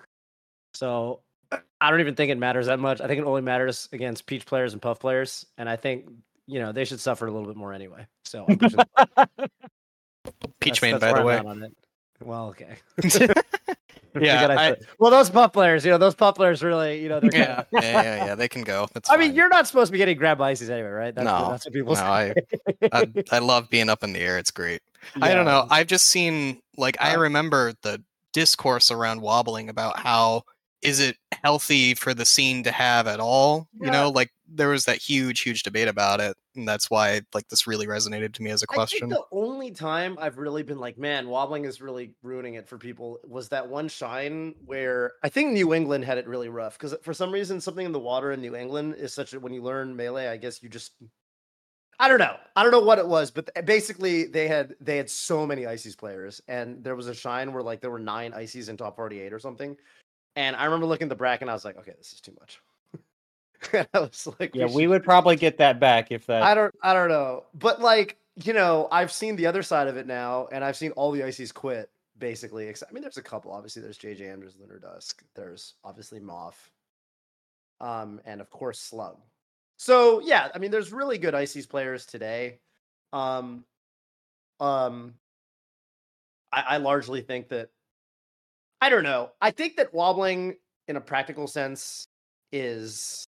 [SPEAKER 1] So I don't even think it matters that much. I think it only matters against Peach players and Puff players, and I think you know they should suffer a little bit more anyway. So I'm pushing the button.
[SPEAKER 3] Peach
[SPEAKER 1] That's-
[SPEAKER 3] main,
[SPEAKER 1] that's
[SPEAKER 3] by
[SPEAKER 1] where
[SPEAKER 3] the
[SPEAKER 1] I'm
[SPEAKER 3] way.
[SPEAKER 1] at on it. Well, okay.
[SPEAKER 3] Yeah,
[SPEAKER 1] Forget I
[SPEAKER 3] I-
[SPEAKER 1] said- well, those Puff players, you know, those Puff players really, you know, they're.
[SPEAKER 3] Yeah, yeah, yeah, yeah. They can go. That's
[SPEAKER 1] I mean,
[SPEAKER 3] fine.
[SPEAKER 1] you're not supposed to be getting grab ices anyway, right? That's,
[SPEAKER 3] No,
[SPEAKER 1] that's what people
[SPEAKER 3] no,
[SPEAKER 1] say.
[SPEAKER 3] I, I I love being up in the air. It's great. I don't know. I've just seen like I
[SPEAKER 1] Uh,
[SPEAKER 3] remember the discourse around wobbling about how is it healthy for the scene to have at all? You
[SPEAKER 1] Yeah.
[SPEAKER 3] know, like there was that huge, huge debate about it, and that's why like this really resonated to me as a
[SPEAKER 1] I
[SPEAKER 3] question.
[SPEAKER 1] think the only time I've really been like, man, wobbling is really ruining it for people was that one shine where I think New England had it really rough because for some reason something in the water in New England is such that when you learn melee, I guess you just I don't know. I don't know what it was, but th- basically they had they had so many Ices players, and there was a shine where like there were nine Ices in top forty-eight or something. And I remember looking at the bracket, and I was like, okay, this is too much. And I was like,
[SPEAKER 2] Yeah,
[SPEAKER 1] we,
[SPEAKER 2] we
[SPEAKER 1] should-
[SPEAKER 2] would probably get that back if that.
[SPEAKER 1] I don't, I don't know, but like you know, I've seen the other side of it now, and I've seen all the Ices quit basically. Except, I mean, there's a couple. Obviously, there's J J Andrews, Lunar Dusk. There's obviously Moff, um, and of course Slug. So yeah, I mean, there's really good Ices players today. Um, um, I, I largely think that I don't know. I think that wobbling, in a practical sense, is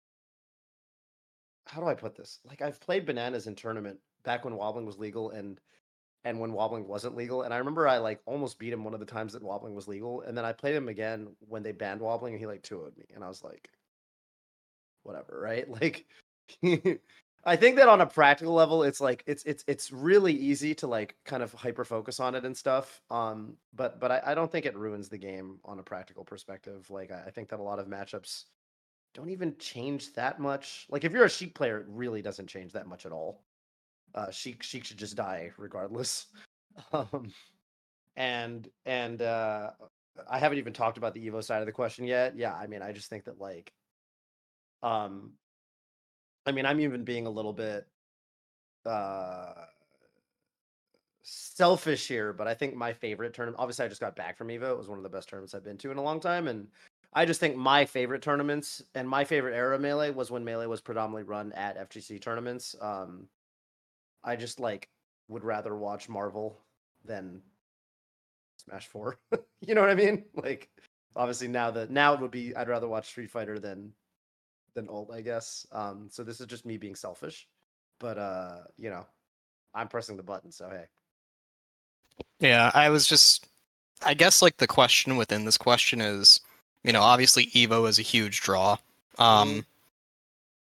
[SPEAKER 1] how do I put this? Like I've played bananas in tournament back when wobbling was legal and and when wobbling wasn't legal. And I remember I like almost beat him one of the times that wobbling was legal. And then I played him again when they banned wobbling and he like two oh'd me. And I was like, whatever, right? Like I think that on a practical level, it's like it's it's it's really easy to like kind of hyper focus on it and stuff. Um, but but I, I don't think it ruins the game on a practical perspective. Like I, I think that a lot of matchups don't even change that much. Like if you're a Sheik player, it really doesn't change that much at all. Uh, Sheik Sheik should just die regardless. Um, and and uh, I haven't even talked about the Evo side of the question yet. Yeah, I mean, I just think that like, um, I mean, I'm even being a little bit uh selfish here, but I think my favorite tournament, obviously I just got back from Evo. It was one of the best tournaments I've been to in a long time. And I just think my favorite tournaments and my favorite era of Melee was when Melee was predominantly run at F G C tournaments. Um, I just like would rather watch Marvel than Smash four. You know what I mean? Like obviously now that now it would be I'd rather watch Street Fighter than than Ult, I guess. Um, so this is just me being selfish. But uh, you know, I'm pressing the button, so hey.
[SPEAKER 3] Yeah, I was just I guess like the question within this question is, you know, obviously Evo is a huge draw. Um
[SPEAKER 1] Mhm.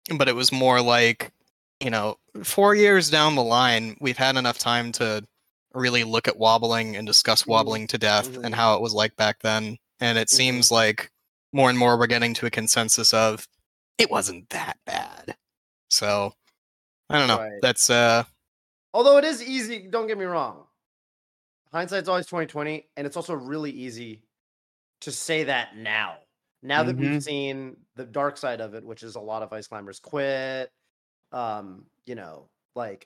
[SPEAKER 3] but it was more like, you know, four years down the line, we've had enough time to really look at wobbling and discuss wobbling to death
[SPEAKER 1] Mhm.
[SPEAKER 3] and how it was like back then. And it
[SPEAKER 1] Mhm.
[SPEAKER 3] seems like more and more we're getting to a consensus of it wasn't that bad. So I don't know.
[SPEAKER 1] Right.
[SPEAKER 3] That's uh
[SPEAKER 1] Although it is easy, don't get me wrong. Hindsight's always twenty twenty, and it's also really easy to say that now. Now that we've
[SPEAKER 2] Mhm.
[SPEAKER 1] seen the dark side of it, which is a lot of ice climbers quit. Um, you know, like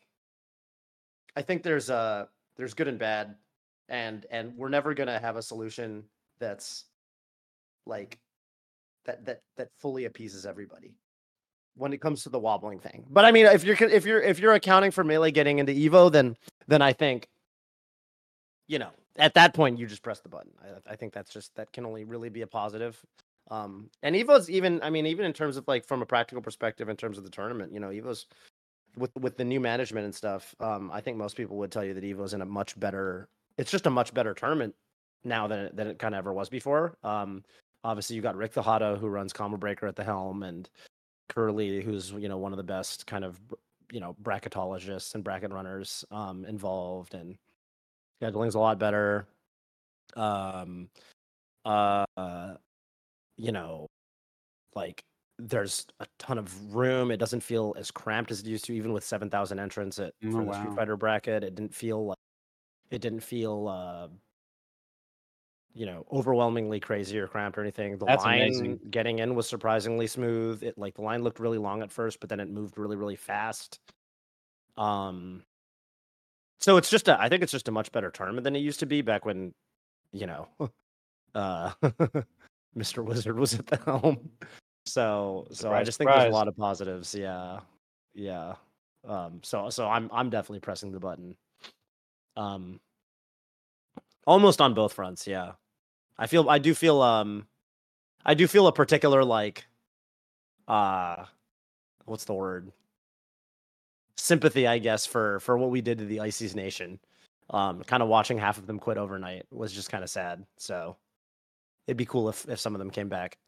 [SPEAKER 1] I think there's uh there's good and bad, and and we're never gonna have a solution that's like that that that fully appeases everybody when it comes to the wobbling thing. But I mean, if you're if you're if you're accounting for Melee getting into Evo, then then I think, you know, at that point you just press the button. I, I think that's just that can only really be a positive. Um, and Evo's even, I mean, even in terms of like from a practical perspective, in terms of the tournament, you know, Evo's with with the new management and stuff. Um, I think most people would tell you that Evo's in a much better. It's just a much better tournament now than it, than it kind of ever was before. Um, obviously you got Rick the Hotto who runs Combo Breaker at the helm, and Curly, who's, you know, one of the best kind of, you know, bracketologists and bracket runners um, involved, and scheduling's a lot better. Um, uh, you know, like there's a ton of room. It doesn't feel as cramped as it used to, even with seven thousand entrants at
[SPEAKER 2] Oh,
[SPEAKER 1] for the Street
[SPEAKER 2] wow.
[SPEAKER 1] Fighter bracket. It didn't feel like it didn't feel uh, you know, overwhelmingly crazy or cramped or anything. The
[SPEAKER 2] That's
[SPEAKER 1] line
[SPEAKER 2] amazing.
[SPEAKER 1] getting in was surprisingly smooth. It like the line looked really long at first, but then it moved really, really fast. Um, so it's just a, I think it's just a much better tournament than it used to be back when, you know, uh, Mister Wizard was at the helm. So, so I
[SPEAKER 2] Surprise,
[SPEAKER 1] just think there's a
[SPEAKER 2] surprise.
[SPEAKER 1] lot of positives. Yeah, yeah. Um, so, so I'm, I'm definitely pressing the button. Um, almost on both fronts. Yeah, I feel, I do feel, um, I do feel a particular like, uh, what's the word? Sympathy, I guess, for for what we did to the Ices Nation. Um, kind of watching half of them quit overnight was just kind of sad. So it'd be cool if if some of them came back.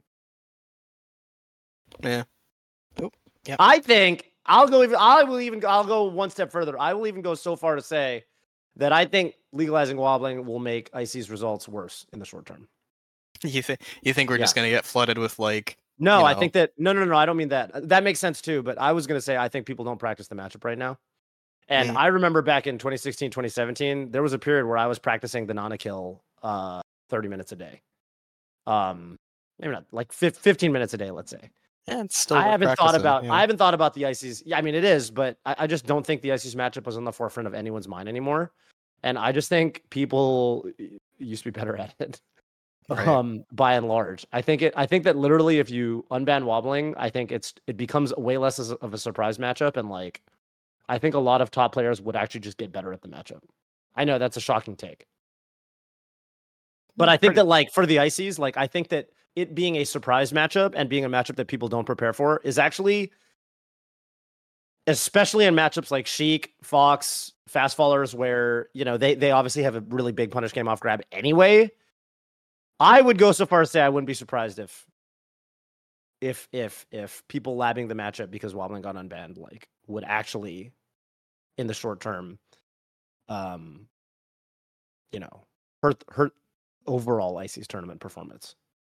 [SPEAKER 3] yeah. Oh, yeah.
[SPEAKER 1] I think I'll go even I will even I'll go one step further. I will even go so far to say that I think legalizing wobbling will make Ices results worse in the short term.
[SPEAKER 3] You think you think we're
[SPEAKER 1] Yeah.
[SPEAKER 3] just gonna get flooded with like
[SPEAKER 1] No,
[SPEAKER 3] you
[SPEAKER 1] I
[SPEAKER 3] know-
[SPEAKER 1] think that no, no, no, I don't mean that. That makes sense too. But I was gonna say I think people don't practice the matchup right now. And
[SPEAKER 3] Mhm.
[SPEAKER 1] I remember back in twenty sixteen, twenty seventeen, there was a period where I was practicing the Nana kill uh, thirty minutes a day. Um, maybe not like fifteen minutes a day, let's say.
[SPEAKER 3] Yeah, it's still
[SPEAKER 1] I
[SPEAKER 3] worth
[SPEAKER 1] haven't thought
[SPEAKER 3] practicing,
[SPEAKER 1] about
[SPEAKER 3] yeah.
[SPEAKER 1] I haven't thought about the Ices. Yeah, I mean it is, but I, I just don't think the Ices matchup was on the forefront of anyone's mind anymore. And I just think people used to be better at it.
[SPEAKER 3] Right.
[SPEAKER 1] Um, by and large, I think it. I think that literally, if you unban wobbling, I think it's it becomes way less as- of a surprise matchup, and like, I think a lot of top players would actually just get better at the matchup. I know that's a shocking take, but
[SPEAKER 3] Yeah,
[SPEAKER 1] I think
[SPEAKER 3] pretty-
[SPEAKER 1] that like for the Ices, like I think that it being a surprise matchup and being a matchup that people don't prepare for is actually, especially in matchups like Sheik, Fox, Fast Fallers, where you know they they obviously have a really big punish game off grab anyway. I would go so far as to say I wouldn't be surprised if if if if people labbing the matchup because wobbling got unbanned like would actually in the short term um you know hurt hurt overall Ices tournament performance.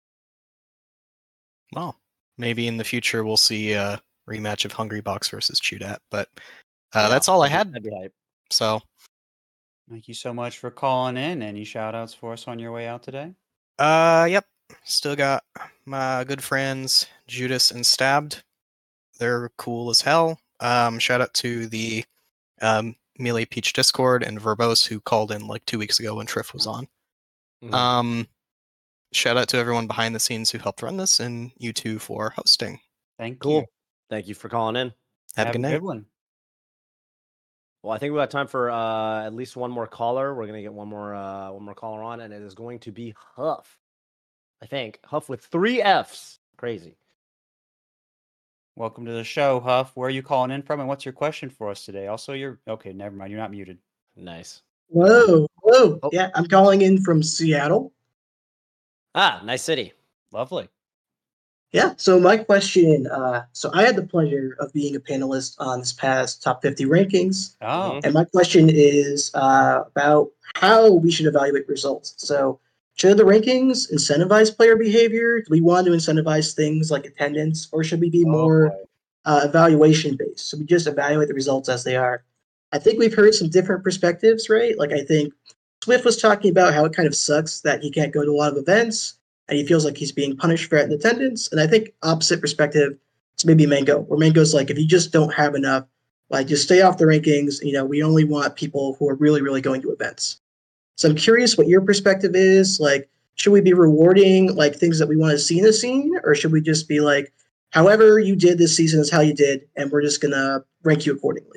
[SPEAKER 3] Well, maybe in the future we'll see a rematch of Hungry Box versus Chudat, but uh, that's all I
[SPEAKER 1] that'd be-
[SPEAKER 3] had.
[SPEAKER 1] that'd be hype.
[SPEAKER 3] So
[SPEAKER 2] Thank you so much for calling in. Any shout outs for us on your way out today?
[SPEAKER 3] Uh, yep. Still got my good friends Judas and Stabbed. They're cool as hell. Um, shout out to the um, Melee Peach Discord and Verbose who called in like two weeks ago when Triff was on.
[SPEAKER 1] Mhm.
[SPEAKER 3] Um, shout out to everyone behind the scenes who helped run this, and you two for hosting.
[SPEAKER 2] Thank
[SPEAKER 1] Cool.
[SPEAKER 2] you.
[SPEAKER 1] Thank you for calling in.
[SPEAKER 3] Have, a good night.
[SPEAKER 2] one.
[SPEAKER 1] Well, I think we got time for uh at least one more caller. We're gonna get one more uh one more caller on, and it is going to be Huff. I think Huff with three F's. Crazy.
[SPEAKER 2] Welcome to the show, Huff. Where are you calling in from, and what's your question for us today? Also, you're okay. Never mind. You're not muted.
[SPEAKER 1] Nice.
[SPEAKER 4] Whoa, whoa.
[SPEAKER 1] Oh.
[SPEAKER 4] Yeah, I'm calling in from Seattle.
[SPEAKER 1] Ah, nice city.
[SPEAKER 2] Lovely.
[SPEAKER 4] Yeah, so my question, uh, so I had the pleasure of being a panelist on this past top fifty rankings,
[SPEAKER 2] Oh,
[SPEAKER 4] and my question is uh, about how we should evaluate results. So, should the rankings incentivize player behavior? Do we want to incentivize things like attendance, or should we be
[SPEAKER 1] Oh
[SPEAKER 4] more
[SPEAKER 1] boy.
[SPEAKER 4] uh, evaluation based? So we just evaluate the results as they are. I think we've heard some different perspectives, right? Like I think Swift was talking about how it kind of sucks that he can't go to a lot of events and he feels like he's being punished for it in attendance. And I think opposite perspective is maybe Mango, where Mango's like, if you just don't have enough, like just stay off the rankings. You know, we only want people who are really, really going to events. So I'm curious what your perspective is. Like, should we be rewarding like things that we want to see in the scene, or should we just be like, however you did this season is how you did, and we're just gonna rank you accordingly?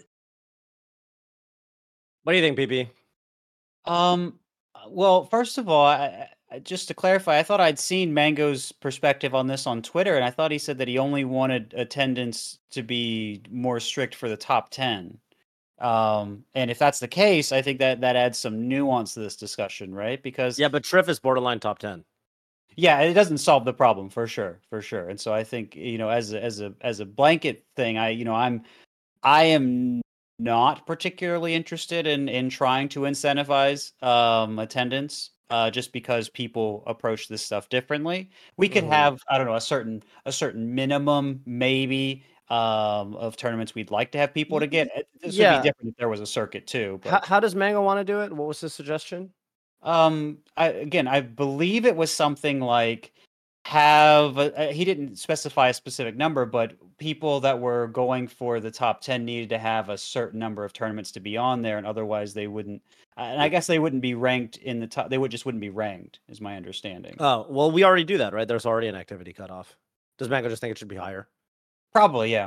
[SPEAKER 1] What do you think, P P?
[SPEAKER 2] um, uh, well, first of all, I, I, just to clarify, I thought I'd seen Mango's perspective on this on Twitter, and I thought he said that he only wanted attendance to be more strict for the top ten. Um, and if that's the case, I think that that adds some nuance to this discussion, right? Because
[SPEAKER 1] Yeah, but Triff is borderline top ten.
[SPEAKER 2] yeah, it doesn't solve the problem for sure, for sure. And so I think, you know, as a, as a as a blanket thing, I you know I'm I am not particularly interested in in trying to incentivize um, attendance, uh, just because people approach this stuff differently. We could
[SPEAKER 1] Mhm.
[SPEAKER 2] have, I don't know, a certain a certain minimum maybe um, of tournaments we'd like to have people to get. Uh, This would be
[SPEAKER 1] Yeah.
[SPEAKER 2] different if there was a circuit too,
[SPEAKER 1] How,
[SPEAKER 2] but
[SPEAKER 1] how does Mango want to do it? What was his suggestion?
[SPEAKER 2] um, I, again, I believe it was something like have a, uh, he didn't specify a specific number, but people that were going for the top ten needed to have a certain number of tournaments to be on there, and otherwise they wouldn't. uh, And I guess they wouldn't be ranked in the top. They would just wouldn't be ranked, is my understanding.
[SPEAKER 1] Oh, well, we already do that, right? There's already an activity cutoff. Does Mango just think it should be higher?
[SPEAKER 2] Probably, yeah.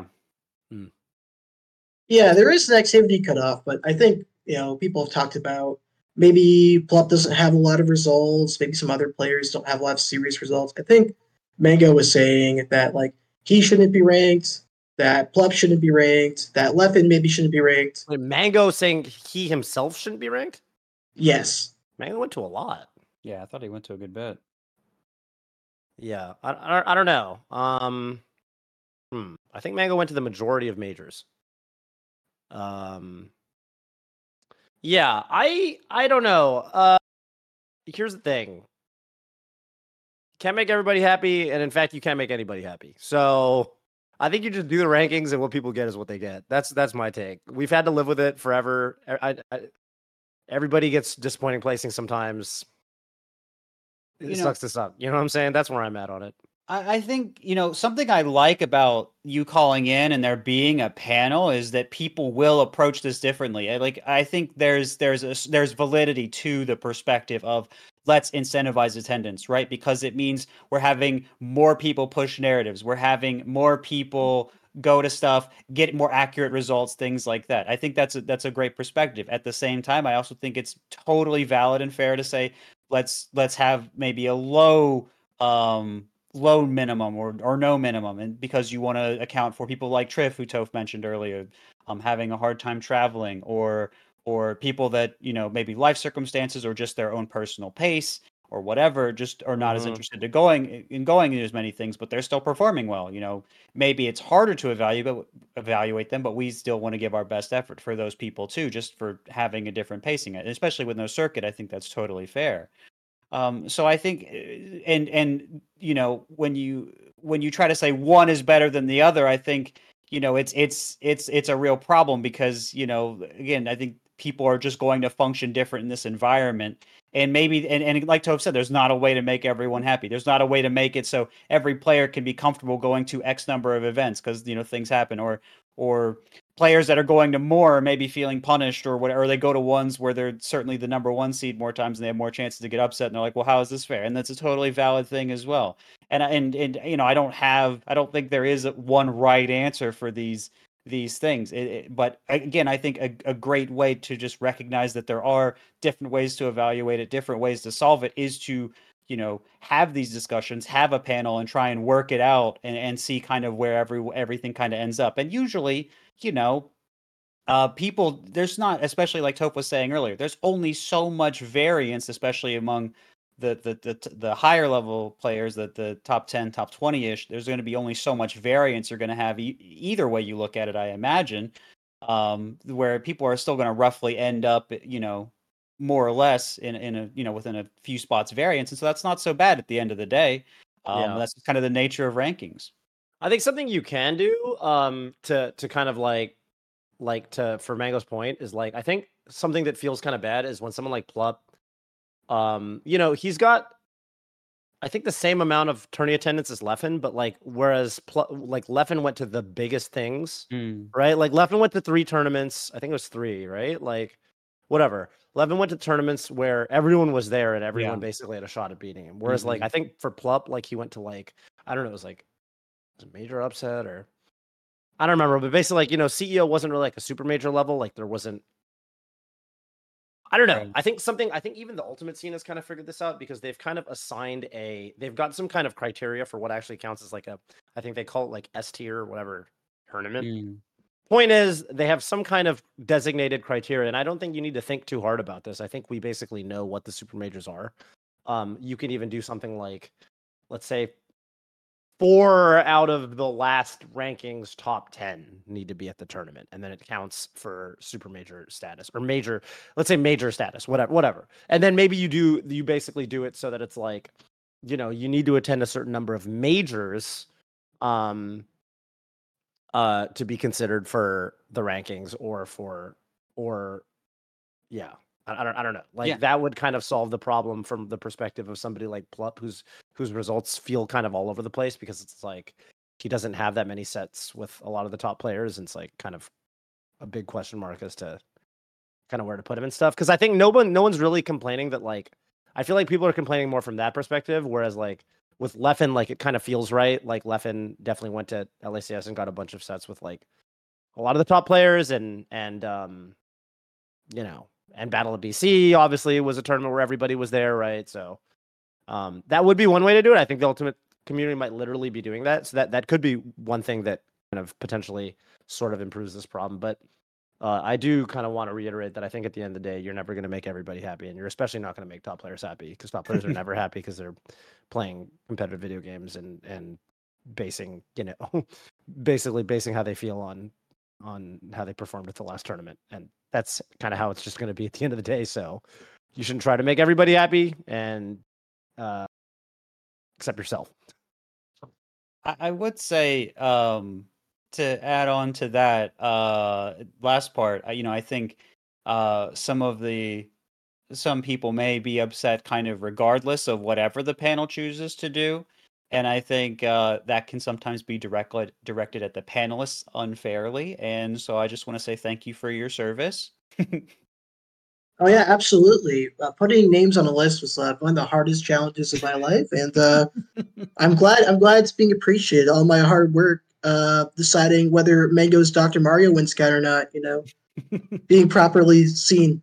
[SPEAKER 4] Yeah, there is an activity cutoff, but I think you know people have talked about maybe Plup doesn't have a lot of results. Maybe some other players don't have a lot of serious results. I think Mango was saying that like he shouldn't be ranked, that Plup shouldn't be ranked, that Leffen maybe shouldn't be ranked.
[SPEAKER 1] Wait, Mango saying he himself shouldn't be ranked?
[SPEAKER 4] Yes.
[SPEAKER 1] Mango went to a lot.
[SPEAKER 2] Yeah, I thought he went to a good bit.
[SPEAKER 1] Yeah, I, I, I don't know. Um, hmm. I think Mango went to the majority of majors. Um, yeah, I I don't know. Uh, here's the thing. Can't make everybody happy, and in fact, you can't make anybody happy. So I think you just do the rankings, and what people get is what they get. That's that's my take. We've had to live with it forever. I, I, everybody gets disappointing placing sometimes. It
[SPEAKER 2] You know-
[SPEAKER 1] sucks to suck. You know what I'm saying? That's where I'm at on it.
[SPEAKER 2] I, I think, you know, something I like about you calling in and there being a panel is that people will approach this differently. I like I think there's there's a, s- there's validity to the perspective of let's incentivize attendance, right? Because it means we're having more people push narratives. We're having more people go to stuff, get more accurate results, things like that. I think that's a, that's a great perspective. At the same time, I also think it's totally valid and fair to say let's let's have maybe a low um low minimum or or no minimum, and because you want to account for people like Triff, who Toph mentioned earlier, um having a hard time traveling, or or people that, you know, maybe life circumstances or just their own personal pace or whatever, just are not as
[SPEAKER 1] Mhm.
[SPEAKER 2] interested to going in going in as many things, but they're still performing well. You know, maybe it's harder to evaluate evaluate them, but we still want to give our best effort for those people too, just for having a different pacing, especially with no circuit. I think that's totally fair. Um, so I think, uh, and and you know, when you when you try to say one is better than the other, I think, you know, it's it's it's it's a real problem, because, you know, again, I think people are just going to function different in this environment, and maybe and, and like Tove said, there's not a way to make everyone happy. There's not a way to make it so every player can be comfortable going to X number of events, because, you know, things happen, or or players that are going to more maybe feeling punished or whatever, or they go to ones where they're certainly the number one seed more times and they have more chances to get upset, and they're like, well, how is this fair? And that's a totally valid thing as well. And and and you know, I don't have I don't think there is one right answer for these these things. It, it, but again, I think a, a great way to just recognize that there are different ways to evaluate it, different ways to solve it, is to, you know, have these discussions, have a panel, and try and work it out, and, and see kind of where every everything kind of ends up. And usually, you know, uh, people, there's not, especially like Toph was saying earlier, there's only so much variance, especially among the the the, the higher level players, the the top ten, top twenty ish, there's going to be only so much variance you're going to have e- either way you look at it, I imagine. Um, where people are still going to roughly end up, you know, more or less in in a you know within a few spots variance, and so that's not so bad at the end of the day. Um,
[SPEAKER 1] Yeah.
[SPEAKER 2] that's kind of the nature of rankings.
[SPEAKER 1] I think something you can do um to to kind of like like to for Mango's point is like I think something that feels kind of bad is when someone like Plup, um, you know, he's got I think the same amount of tourney attendance as Leffen, but like whereas Pl- like Leffen went to the biggest things,
[SPEAKER 2] Mm.
[SPEAKER 1] right? Like Leffen went to three tournaments. I think it was three, right? Like whatever. Leffen went to tournaments where everyone was there and everyone
[SPEAKER 2] Yeah.
[SPEAKER 1] basically had a shot at beating him. Whereas like
[SPEAKER 2] Mhm.
[SPEAKER 1] I think for Plup, like he went to like I don't know, it was like it was a major upset or I don't remember, but basically like you know C E O wasn't really like a super major level. Like there wasn't. I don't know.
[SPEAKER 2] Right.
[SPEAKER 1] I think something. I think even the ultimate scene has kind of figured this out because they've kind of assigned a. They've got some kind of criteria for what actually counts as like a. I think they call it like S tier or whatever tournament.
[SPEAKER 2] Mm.
[SPEAKER 1] Point is, they have some kind of designated criteria, and I don't think you need to think too hard about this. I think we basically know what the super majors are. Um, you can even do something like, let's say, four out of the last rankings top ten need to be at the tournament, and then it counts for super major status or major, let's say major status, whatever, whatever. And then maybe you do you basically do it so that it's like, you know, you need to attend a certain number of majors um uh to be considered for the rankings or for or yeah. I I don't I don't know. Like
[SPEAKER 2] Yeah.
[SPEAKER 1] that would kind of solve the problem from the perspective of somebody like Plup, whose whose results feel kind of all over the place because it's like he doesn't have that many sets with a lot of the top players, and it's like kind of a big question mark as to kind of where to put him and stuff. Because I think no one no one's really complaining that like I feel like people are complaining more from that perspective, whereas like with Leffen, like it kind of feels right. Like Leffen definitely went to L A C S and got a bunch of sets with like a lot of the top players and and um you know, and Battle of B C obviously was a tournament where everybody was there, right? So um, that would be one way to do it. I think the ultimate community might literally be doing that. So that that could be one thing that kind of potentially sort of improves this problem. But uh, I do kind of want to reiterate that I think at the end of the day, you're never going to make everybody happy, and you're especially not going to make top players happy because top players are never happy because they're playing competitive video games and and basing, you know, basically basing how they feel on on how they performed at the last tournament. And that's kind of how it's just going to be at the end of the day. So you shouldn't try to make everybody happy and uh, except yourself.
[SPEAKER 2] I, I would say um, to add on to that uh, last part, I- you know, I think uh, some of the some people may be upset kind of regardless of whatever the panel chooses to do. And I think uh, that can sometimes be directly directed at the panelists unfairly. And so I just want to say thank you for your service.
[SPEAKER 4] Oh yeah, absolutely. Uh, putting names on a list was uh, one of the hardest challenges of my life, and uh, I'm glad I'm glad it's being appreciated. All my hard work uh, deciding whether Mango's Doctor Mario wins scout or not, you know, being properly seen.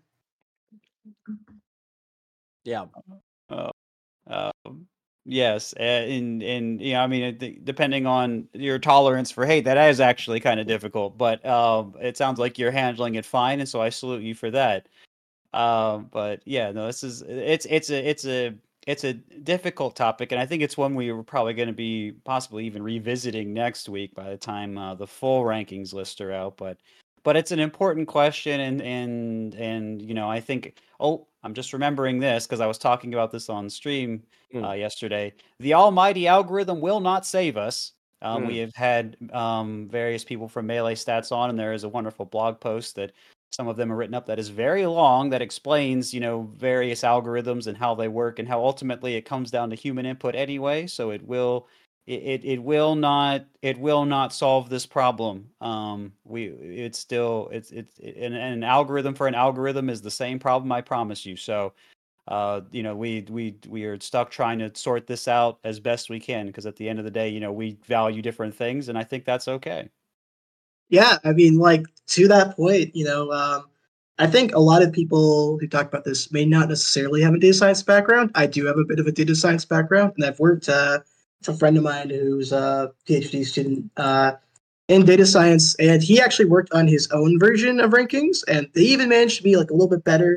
[SPEAKER 1] Yeah.
[SPEAKER 2] Uh, um, yes, uh, and and yeah, I mean, I think depending on your tolerance for hate, that is actually kind of difficult. But um, it sounds like you're handling it fine, and so I salute you for that. Um, but yeah, no, this is it's it's a it's a it's a difficult topic, and I think it's one we were probably going to be possibly even revisiting next week by the time uh, the full rankings list are out. But but it's an important question, and and and you know, I think. Oh, I'm just remembering this because I was talking about this on stream uh,
[SPEAKER 1] Mm.
[SPEAKER 2] yesterday. The almighty algorithm will not save us. Um,
[SPEAKER 1] Mm.
[SPEAKER 2] We have had um, various people from Melee Stats on, and there is a wonderful blog post that some of them are written up that is very long that explains, you know, various algorithms and how they work and how ultimately it comes down to human input anyway. So it will, it, it, it will not, it will not solve this problem. Um, we, it's still, it's, it's, an, an algorithm for an algorithm is the same problem, I promise you. So, uh, you know, we, we, we are stuck trying to sort this out as best we can because at the end of the day, you know, we value different things, and I think that's okay.
[SPEAKER 4] Yeah, I mean, like to that point, you know, um, I think a lot of people who talk about this may not necessarily have a data science background. I do have a bit of a data science background, and I've worked. Uh, it's a friend of mine who's a PhD student uh, in data science, and he actually worked on his own version of rankings, and they even managed to be like a little bit better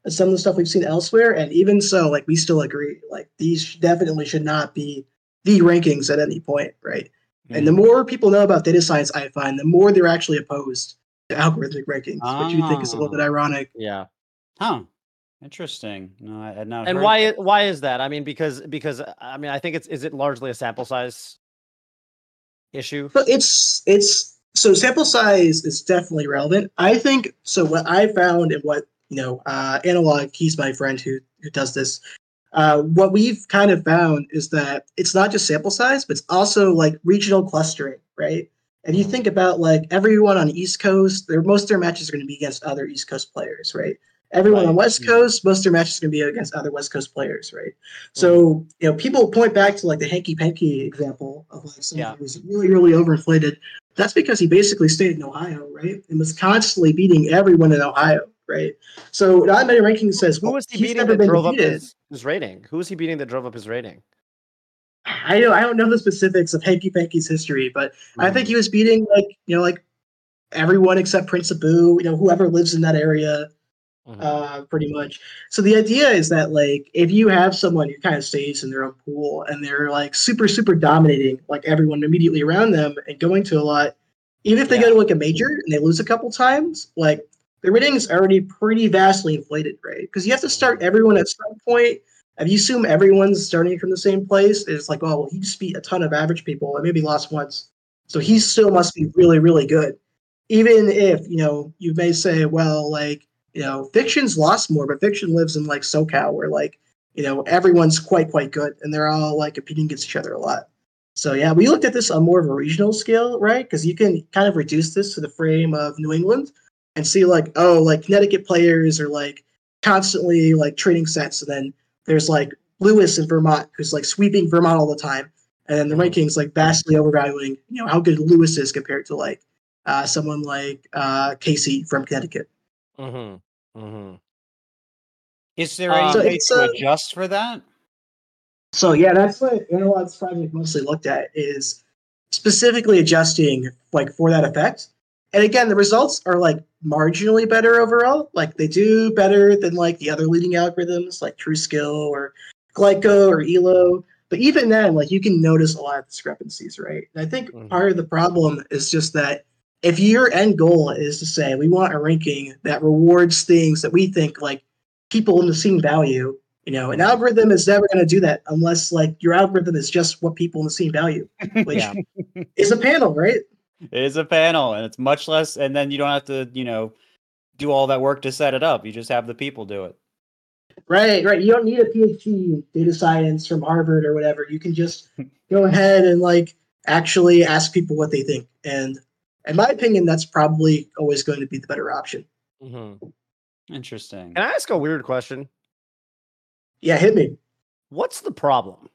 [SPEAKER 4] as some of the stuff we've seen elsewhere. And even so, like we still agree, like these definitely should not be the rankings at any point, right? Mm. And the more people know about data science, I find, the more they're actually opposed to algorithmic rankings,
[SPEAKER 2] ah.
[SPEAKER 4] which you think is a little bit ironic.
[SPEAKER 1] Yeah.
[SPEAKER 2] Huh. Interesting. No, I had not.
[SPEAKER 1] And
[SPEAKER 2] heard
[SPEAKER 1] why?
[SPEAKER 2] that.
[SPEAKER 1] Why is that? I mean, because because I mean, I think it's is it largely a sample size issue?
[SPEAKER 4] But it's it's so sample size is definitely relevant. I think so. What I found and what you know, uh, Analog, he's my friend who who does this. Uh, what we've kind of found is that it's not just sample size, but it's also like regional clustering, right? And you
[SPEAKER 1] Mhm.
[SPEAKER 4] think about like everyone on the East Coast, their most of their matches are going to be against other East Coast players, right? Everyone
[SPEAKER 1] Right.
[SPEAKER 4] on West
[SPEAKER 2] Mhm.
[SPEAKER 4] Coast, most of their matches are going to be against other West Coast players, right? So you know, people point back to like the hanky panky example of like someone
[SPEAKER 1] Yeah.
[SPEAKER 4] who was really, really overinflated. That's because he basically stayed in Ohio, right, and was constantly beating everyone in Ohio, right? So not many rankings says,
[SPEAKER 1] Who
[SPEAKER 4] well,
[SPEAKER 1] was he
[SPEAKER 4] he's
[SPEAKER 1] beating
[SPEAKER 4] never
[SPEAKER 1] that
[SPEAKER 4] been
[SPEAKER 1] drove up
[SPEAKER 4] defeated.
[SPEAKER 1] his, his rating? Who was he beating that drove up his rating?
[SPEAKER 4] I don't, I don't know the specifics of Hanky Panky's history, but I think he was beating like you know like everyone except Prince Abu, you know whoever lives in that area,
[SPEAKER 1] Mhm.
[SPEAKER 4] uh, pretty much. So the idea is that like if you have someone who kind of stays in their own pool and they're like super super dominating like everyone immediately around them and going to a lot, even if they
[SPEAKER 1] Yeah.
[SPEAKER 4] go to like a major and they lose a couple times, like their rating is already pretty vastly inflated, right? Because you have to start
[SPEAKER 1] Mhm.
[SPEAKER 4] everyone at some point. If you assume everyone's starting from the same place, it's like, oh, well, he just beat a ton of average people and maybe lost once. So he
[SPEAKER 1] Mhm.
[SPEAKER 4] still must be really, really good. Even if, you know, you may say, well, like, you know, fiction's lost more, but fiction lives in like SoCal where like, you know, everyone's quite, quite good and they're all like competing against each other a lot. So yeah, we looked at this on more of a regional scale, right? Because you can kind of reduce this to the frame of New England and see like, oh, like Connecticut players are like constantly like trading sets, and then there's like Lewis in Vermont who's like sweeping Vermont all the time, and then the
[SPEAKER 1] Mhm.
[SPEAKER 4] rankings like vastly overvaluing you know how good Lewis is compared to like uh, someone like uh, Casey from Connecticut.
[SPEAKER 1] Mhm. Mhm.
[SPEAKER 2] Is there
[SPEAKER 1] Um,
[SPEAKER 2] any
[SPEAKER 4] So
[SPEAKER 2] way
[SPEAKER 4] it's
[SPEAKER 2] to
[SPEAKER 4] uh,
[SPEAKER 2] adjust for that?
[SPEAKER 4] so yeah, that's what Analog's project mostly looked at is specifically adjusting like for that effect. And again, the results are like marginally better overall. Like they do better than like the other leading algorithms like TrueSkill or Glyco or Elo. But even then, like you can notice a lot of discrepancies, right? And I think
[SPEAKER 1] Mhm.
[SPEAKER 4] part of the problem is just that if your end goal is to say we want a ranking that rewards things that we think like people in the scene value, you know, an
[SPEAKER 1] Mhm.
[SPEAKER 4] algorithm is never going to do that unless like your algorithm is just what people in the scene value, which
[SPEAKER 1] Yeah.
[SPEAKER 4] is a panel, right?
[SPEAKER 2] It is a panel, and it's much less. And then you don't have to, you know, do all that work to set it up. You just have the people do it.
[SPEAKER 4] Right, right. You don't need a PhD in data science from Harvard or whatever. You can just go ahead and like actually ask people what they think. And in my opinion, that's probably always going to be the better option.
[SPEAKER 1] Mhm.
[SPEAKER 2] Interesting.
[SPEAKER 1] Can I ask a weird question?
[SPEAKER 4] Yeah, hit me.
[SPEAKER 1] What's the problem?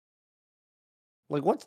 [SPEAKER 1] Like, what's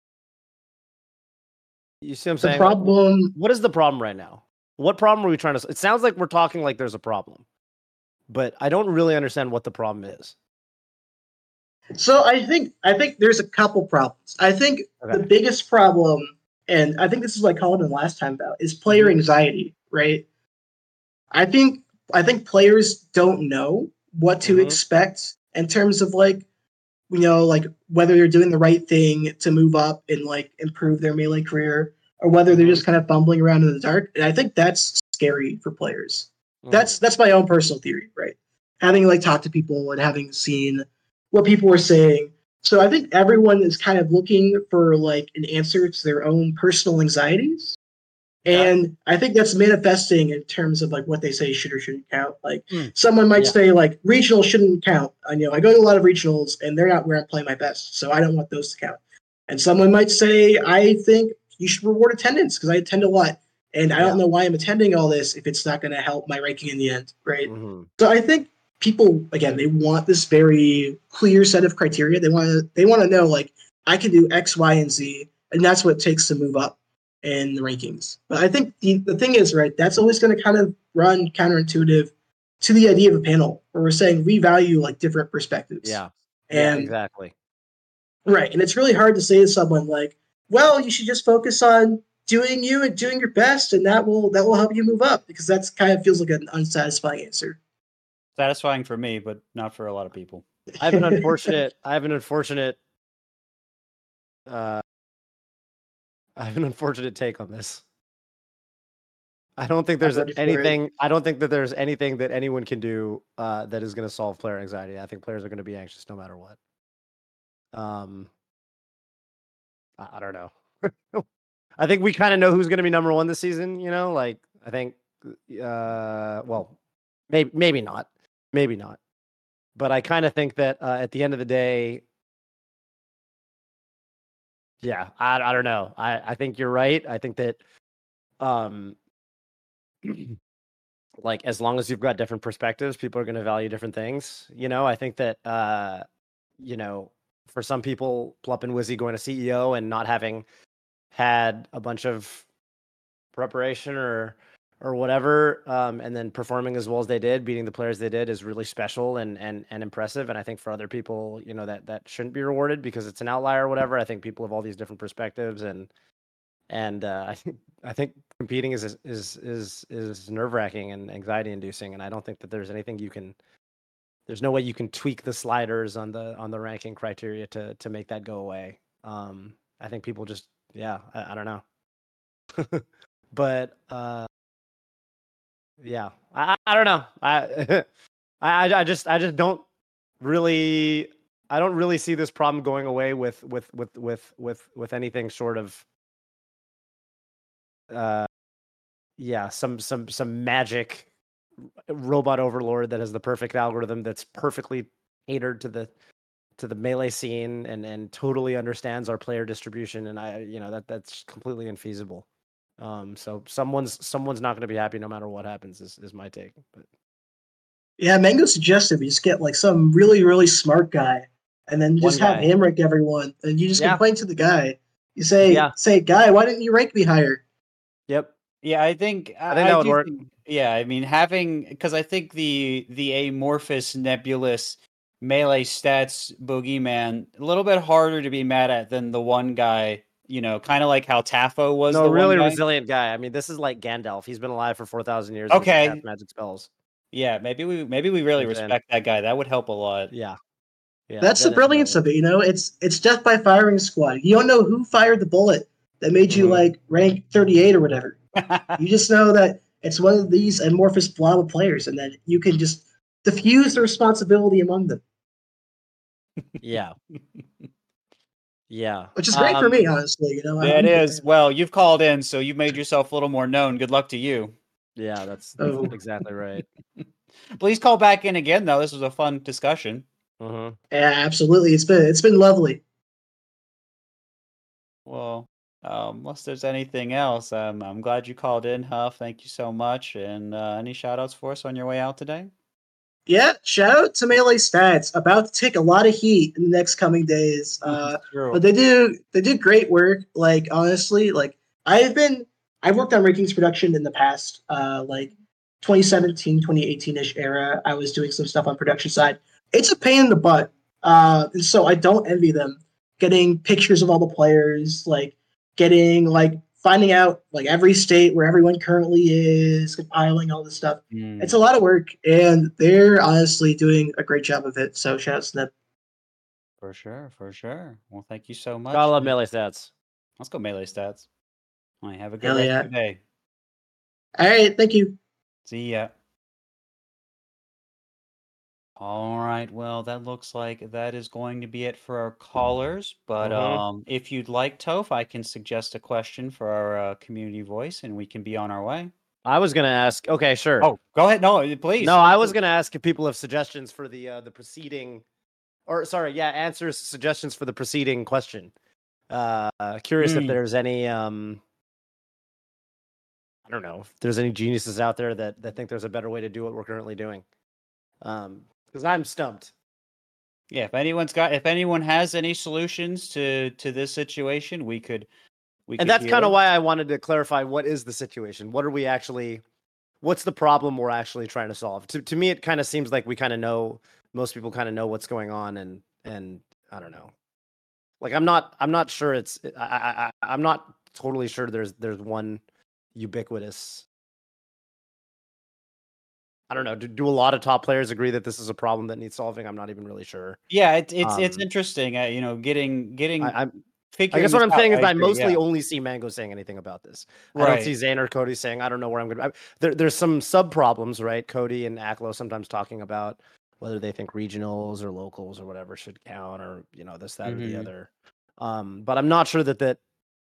[SPEAKER 1] you see what I'm
[SPEAKER 4] The
[SPEAKER 1] saying? Like, wh-
[SPEAKER 4] problem.
[SPEAKER 1] what is the problem right now? What problem are we trying to? s- It sounds like we're talking like there's a problem, but I don't really understand what the problem is.
[SPEAKER 4] So I think I think there's a couple problems. I think the
[SPEAKER 1] Okay.
[SPEAKER 4] biggest problem, and I think this is what I called in last time about, is player
[SPEAKER 1] Mhm.
[SPEAKER 4] anxiety, right? I think I think players don't know what to
[SPEAKER 1] Mhm.
[SPEAKER 4] expect in terms of like you know like whether they're doing the right thing to move up and like improve their melee career or whether they're
[SPEAKER 1] Mhm.
[SPEAKER 4] just kind of fumbling around in the dark. And I think that's scary for players. That's
[SPEAKER 1] Mhm.
[SPEAKER 4] that's my own personal theory, right? Having like talked to people and having seen what people were saying. So I think everyone is kind of looking for like an answer to their own personal anxieties.
[SPEAKER 1] Okay.
[SPEAKER 4] And I think that's manifesting in terms of like what they say should or shouldn't count. Like
[SPEAKER 1] Mm.
[SPEAKER 4] someone might
[SPEAKER 1] Yeah.
[SPEAKER 4] say like regionals shouldn't count. I you know I go to a lot of regionals and they're not where I play my best, so I don't want those to count. And someone might say I think you should reward attendance because I attend a lot, and I
[SPEAKER 1] Yeah.
[SPEAKER 4] don't know why I'm attending all this if it's not going to help my ranking in the end, right?
[SPEAKER 1] Mhm.
[SPEAKER 4] So I think people again they want this very clear set of criteria. They want to they want to know like I can do X, Y, and Z, and that's what it takes to move up in the rankings. But I think the, the thing is, right, that's always going to kind of run counterintuitive to the idea of a panel where we're saying we value like different perspectives.
[SPEAKER 1] Yeah. Yeah.
[SPEAKER 4] And
[SPEAKER 1] Exactly.
[SPEAKER 4] right. And it's really hard to say to someone like, well, you should just focus on doing you and doing your best and that will that will help you move up because that's kind of feels like an unsatisfying answer.
[SPEAKER 2] Satisfying for me, but not for a lot of people.
[SPEAKER 1] I have an unfortunate. I have an unfortunate. Uh, I have an unfortunate take on this. I don't think there's
[SPEAKER 4] ready for it.
[SPEAKER 1] anything. I don't think that there's anything that anyone can do uh, that is going to solve player anxiety. I think players are going to be anxious no matter what. Um, I, I don't know. I think we kind of know who's going to be number one this season. You know, like I think, uh, well, maybe maybe not, maybe not, but I kind of think that uh, at the end of the day, yeah, I I don't know. I I think you're right. I think that, um, like as long as you've got different perspectives, people are going to value different things. You know, I think that, uh, you know, for some people, Plup and Wizzy going to C E O and not having had a bunch of preparation or or whatever, um, and then performing as well as they did, beating the players they did, is really special and and and impressive. And I think for other people, you know, that that shouldn't be rewarded because it's an outlier or whatever. I think people have all these different perspectives, and and uh, I think I think competing is is is is nerve wracking and anxiety inducing. And I don't think that there's anything you can. There's no way you can tweak the sliders on the on the ranking criteria to to make that go away. Um, I think people just yeah, I, I don't know. But uh, yeah, I, I don't know. I, I I just I just don't really I don't really see this problem going away with with with with with with anything short of uh yeah, some some some magic robot overlord that has the perfect algorithm that's perfectly catered to the to the melee scene and and totally understands our player distribution. And I you know that that's completely infeasible. Um, so someone's someone's not going to be happy no matter what happens is, is my take. But
[SPEAKER 4] Yeah, Mango suggested we just get like some really, really smart guy, and then you
[SPEAKER 1] One
[SPEAKER 4] just have
[SPEAKER 1] guy.
[SPEAKER 4] him rank everyone, and you just
[SPEAKER 1] Yeah.
[SPEAKER 4] complain to the guy. You say,
[SPEAKER 1] Yeah.
[SPEAKER 4] "Say, guy, why didn't you rank me higher?"
[SPEAKER 1] Yep.
[SPEAKER 2] Yeah, I think
[SPEAKER 1] I think that would
[SPEAKER 2] do
[SPEAKER 1] work.
[SPEAKER 2] think- yeah, I mean having because I think the the amorphous, nebulous melee stats boogeyman a little bit harder to be mad at than the one guy. You know, kind of like how Tafo was
[SPEAKER 1] No,
[SPEAKER 2] the
[SPEAKER 1] really
[SPEAKER 2] one guy.
[SPEAKER 1] resilient guy. I mean, this is like Gandalf. He's been alive for four thousand years. and he can
[SPEAKER 2] Okay.
[SPEAKER 1] cast magic spells.
[SPEAKER 2] Yeah, maybe we maybe we really
[SPEAKER 1] I'm saying.
[SPEAKER 2] respect that guy. That would help a lot.
[SPEAKER 1] Yeah. Yeah.
[SPEAKER 4] That's the
[SPEAKER 1] then it-
[SPEAKER 4] brilliance of it, you know. It's it's death by firing squad. You don't know who fired the bullet that made you
[SPEAKER 1] Mhm.
[SPEAKER 4] like rank thirty-eight or whatever. You just know that it's one of these amorphous blob of players, and then you can just diffuse the responsibility among them,
[SPEAKER 1] Yeah. Yeah.
[SPEAKER 4] which is great for
[SPEAKER 1] Um,
[SPEAKER 4] me, honestly. You know,
[SPEAKER 2] Yeah,
[SPEAKER 4] I'm
[SPEAKER 2] it
[SPEAKER 4] a big
[SPEAKER 2] is.
[SPEAKER 4] fan.
[SPEAKER 2] Well, you've called in, so you've made yourself a little more known. Good luck to you.
[SPEAKER 1] Yeah, that's, that's
[SPEAKER 4] Oh.
[SPEAKER 1] exactly right.
[SPEAKER 2] Please call back in again, though. This was a fun discussion.
[SPEAKER 1] Mm-hmm.
[SPEAKER 4] Yeah, absolutely. It's been it's been lovely.
[SPEAKER 2] Well, um, unless there's anything else, um, I'm glad you called in, Huff. Thank you so much. And uh, any shout outs for us on your way out today?
[SPEAKER 4] Yeah, shout out to Melee Stats. About to take a lot of heat in the next coming days. Uh,
[SPEAKER 2] True.
[SPEAKER 4] but they do they do great work. Like honestly, like I've been I've worked on rankings production in the past, uh, like twenty seventeen, twenty eighteen-ish era. I was doing some stuff on production side. It's a pain in the butt. Uh, and so I don't envy them getting pictures of all the players, like getting like finding out like every state where everyone currently is, compiling all this stuff.
[SPEAKER 2] Mm,
[SPEAKER 4] It's a lot of work, and they're honestly doing a great job of it. So shout out to them.
[SPEAKER 2] for sure, for sure. Well, thank you so much.
[SPEAKER 1] Gotta love melee stats.
[SPEAKER 2] Let's go melee stats. All right, have a good
[SPEAKER 4] Hell
[SPEAKER 2] rest
[SPEAKER 4] yeah.
[SPEAKER 2] of your day.
[SPEAKER 4] All right, thank you.
[SPEAKER 2] See ya. All right, well, that looks like that is going to be it for our callers. But
[SPEAKER 1] Mhm.
[SPEAKER 2] um, if you'd like, Toph, I can suggest a question for our uh, community voice, and we can be on our way.
[SPEAKER 1] I was gonna ask. Okay, sure.
[SPEAKER 2] Oh, go ahead. No, please.
[SPEAKER 1] No, I was gonna ask if people have suggestions for the uh, the preceding, or sorry, yeah, answers suggestions for the preceding question. Uh, curious if
[SPEAKER 2] Hmm.
[SPEAKER 1] there's any um, I don't know if there's any geniuses out there that that think there's a better way to do what we're currently doing. Um, because I'm stumped.
[SPEAKER 2] Yeah, if anyone's got, if anyone has any solutions to to this situation, we could, we
[SPEAKER 1] And
[SPEAKER 2] could
[SPEAKER 1] that's
[SPEAKER 2] hear
[SPEAKER 1] kind of
[SPEAKER 2] it.
[SPEAKER 1] why I wanted to clarify what is the situation. What are we actually? What's the problem we're actually trying to solve? To to me, it kind of seems like we kind of know. Most people kind of know what's going on, and and I don't know. Like I'm not I'm not sure it's I I, I I'm not totally sure there's there's one ubiquitous. I don't know. Do, do a lot of top players agree that this is a problem that needs solving? I'm not even really sure.
[SPEAKER 2] Yeah, it's it's it's
[SPEAKER 1] Um,
[SPEAKER 2] interesting. Uh, you know, getting getting
[SPEAKER 1] I, I'm. I
[SPEAKER 2] figuring
[SPEAKER 1] guess what
[SPEAKER 2] this
[SPEAKER 1] I'm
[SPEAKER 2] out.
[SPEAKER 1] saying is I
[SPEAKER 2] agree,
[SPEAKER 1] mostly
[SPEAKER 2] yeah.
[SPEAKER 1] only see Mango saying anything about this. I don't see
[SPEAKER 2] Right.
[SPEAKER 1] Zane or Cody saying, I don't know where I'm going to. There, there's some sub problems, right? Cody and Aklo sometimes talking about whether they think regionals or locals or whatever should count, or you know this, that, or the
[SPEAKER 2] Mhm.
[SPEAKER 1] other. Um, but I'm not sure that that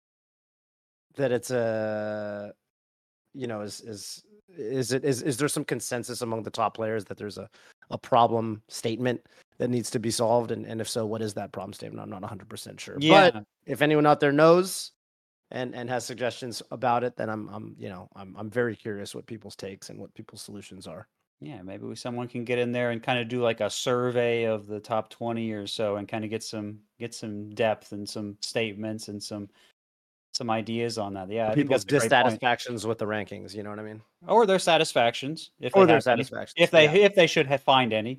[SPEAKER 1] that it's a you know is is is it is is there some consensus among the top players that there's a a problem statement that needs to be solved, and and if so, what is that problem statement? I'm not one hundred percent sure.
[SPEAKER 2] Yeah.
[SPEAKER 1] But if anyone out there knows and and has suggestions about it, then I'm I'm you know I'm I'm very curious what people's takes and what people's solutions are.
[SPEAKER 2] Yeah, maybe we, someone can get in there and kind of do like a survey of the top twenty or so and kind of get some get some depth and some statements and some some ideas on that. Yeah, I think
[SPEAKER 1] People's
[SPEAKER 2] that's a great point.
[SPEAKER 1] dissatisfactions with the rankings, you know what I mean?
[SPEAKER 2] Or their satisfactions, if
[SPEAKER 1] Or
[SPEAKER 2] they
[SPEAKER 1] their
[SPEAKER 2] have any.
[SPEAKER 1] satisfactions,
[SPEAKER 2] If they
[SPEAKER 1] yeah.
[SPEAKER 2] if they should have find any.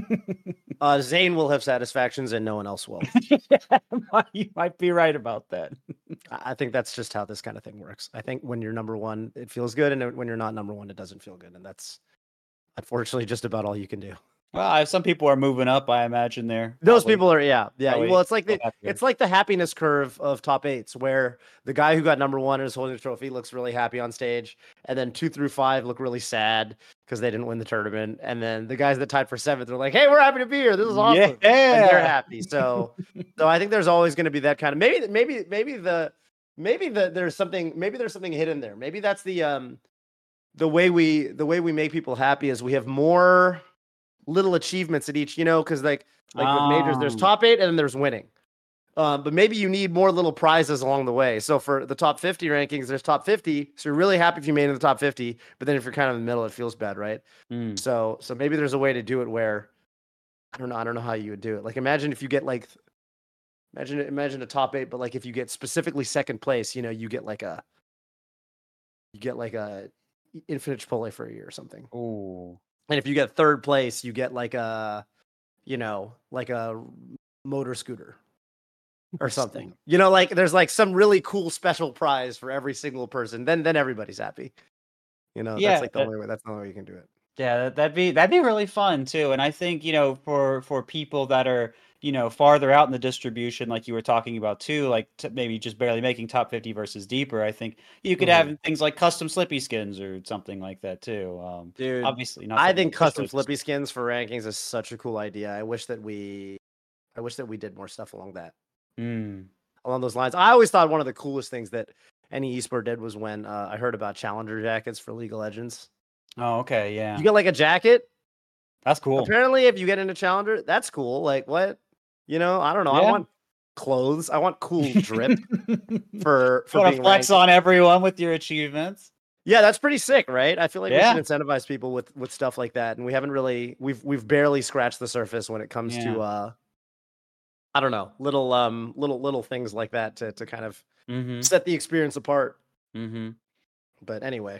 [SPEAKER 1] Uh, Zane will have satisfactions and no one else will.
[SPEAKER 2] You might be right about that.
[SPEAKER 1] I I think that's just how this kind of thing works. I think when you're number one, it feels good, and when you're not number one, it doesn't feel good, and that's unfortunately just about all you can do.
[SPEAKER 2] Well, I- some people are moving up, I imagine there.
[SPEAKER 1] Those people are, yeah, yeah.
[SPEAKER 2] probably
[SPEAKER 1] Well, it's like
[SPEAKER 2] feel
[SPEAKER 1] the
[SPEAKER 2] happier.
[SPEAKER 1] it's like the happiness curve of top eights, where the guy who got number one and is holding the trophy looks really happy on stage, and then two through five look really sad because they didn't win the tournament, and then the guys that tied for seventh are like, "Hey, we're happy to be here. This is awesome," and they're
[SPEAKER 2] Yeah.
[SPEAKER 1] happy. So, so I think there's always going to be that kind of maybe, maybe, maybe the maybe the there's something maybe there's something hidden there. Maybe that's the um the way we the way we make people happy is we have more little achievements at each, you know, because like like with majors, there's
[SPEAKER 2] Oh.
[SPEAKER 1] top eight and then there's winning. Um, but maybe you need more little prizes along the way. So for the top fifty rankings, there's top fifty. So you're really happy if you made it in the top fifty. But then if you're kind of in the middle, it feels bad, right?
[SPEAKER 2] Mm.
[SPEAKER 1] So so maybe there's a way to do it where I don't know. I don't know how you would do it. Like imagine if you get like imagine imagine a top eight, but like if you get specifically second place, you know, you get like a you get like a infinite Chipotle for a year or something.
[SPEAKER 2] Ooh.
[SPEAKER 1] And if you get third place, you get like a, you know, like a motor scooter or something. You know, like there's like some really cool special prize for every single person. Then then everybody's happy. You know,
[SPEAKER 2] Yeah,
[SPEAKER 1] that's like the
[SPEAKER 2] that-
[SPEAKER 1] only way. That's the only way you can do it.
[SPEAKER 2] Yeah, that- that'd be that'd be really fun too. And I think, you know, for for people that are, you know, farther out in the distribution, like you were talking about too, like t- maybe just barely making top fifty versus deeper, I think you could
[SPEAKER 1] Mhm.
[SPEAKER 2] have things like custom Slippy skins or something like that too. Um,
[SPEAKER 1] Dude,
[SPEAKER 2] obviously not.
[SPEAKER 1] I
[SPEAKER 2] something
[SPEAKER 1] think custom
[SPEAKER 2] officially-
[SPEAKER 1] Flippy skins for rankings is such a cool idea. I wish that we I wish that we did more stuff along that.
[SPEAKER 2] Mm.
[SPEAKER 1] Along those lines. I always thought one of the coolest things that any esport did was when uh, I heard about challenger jackets for League of Legends.
[SPEAKER 2] Oh, okay, yeah,
[SPEAKER 1] You get like a jacket.
[SPEAKER 2] that's cool.
[SPEAKER 1] Apparently, if you get into Challenger, that's cool. Like what? You know, I don't know. I
[SPEAKER 2] Yeah.
[SPEAKER 1] want clothes. I want cool drip for for
[SPEAKER 2] Want to
[SPEAKER 1] being
[SPEAKER 2] flex
[SPEAKER 1] ranked.
[SPEAKER 2] on everyone with your achievements?
[SPEAKER 1] Yeah, that's pretty sick, right? I feel like
[SPEAKER 2] Yeah.
[SPEAKER 1] we should incentivize people with with stuff like that, and we haven't really we've we've barely scratched the surface when it comes
[SPEAKER 2] Yeah.
[SPEAKER 1] to uh I don't know, little um little little things like that to to kind of
[SPEAKER 2] Mm-hmm.
[SPEAKER 1] set the experience apart.
[SPEAKER 2] Mm-hmm.
[SPEAKER 1] But anyway,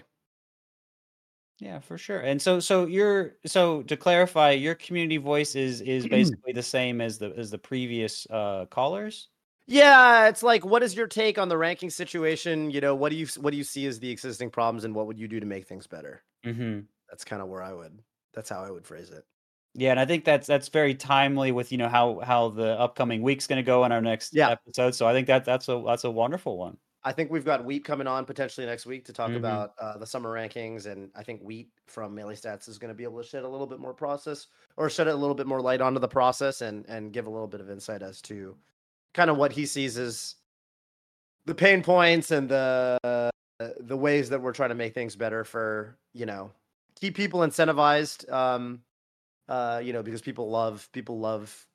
[SPEAKER 2] Yeah, for sure. And so so you're so to clarify, your community voice is is basically the same as the as the previous uh callers?
[SPEAKER 1] yeah, it's like, what is your take on the ranking situation? You know, what do you what do you see as the existing problems, and what would you do to make things better?
[SPEAKER 2] Mm-hmm.
[SPEAKER 1] That's kind of where I would. That's how I would phrase it.
[SPEAKER 2] Yeah, and I think that's that's very timely with, you know, how how the upcoming week's going to go in our next
[SPEAKER 1] Yeah.
[SPEAKER 2] episode. So I think that that's a that's a wonderful one.
[SPEAKER 1] I think we've got Wheat coming on potentially next week to talk
[SPEAKER 2] Mhm.
[SPEAKER 1] about uh, the summer rankings, and I think Wheat from Melee Stats is going to be able to shed a little bit more process, or shed a little bit more light onto the process, and and give a little bit of insight as to kind of what he sees as the pain points and the uh, the ways that we're trying to make things better for, you know, keep people incentivized. Um, uh, you know, because people love people love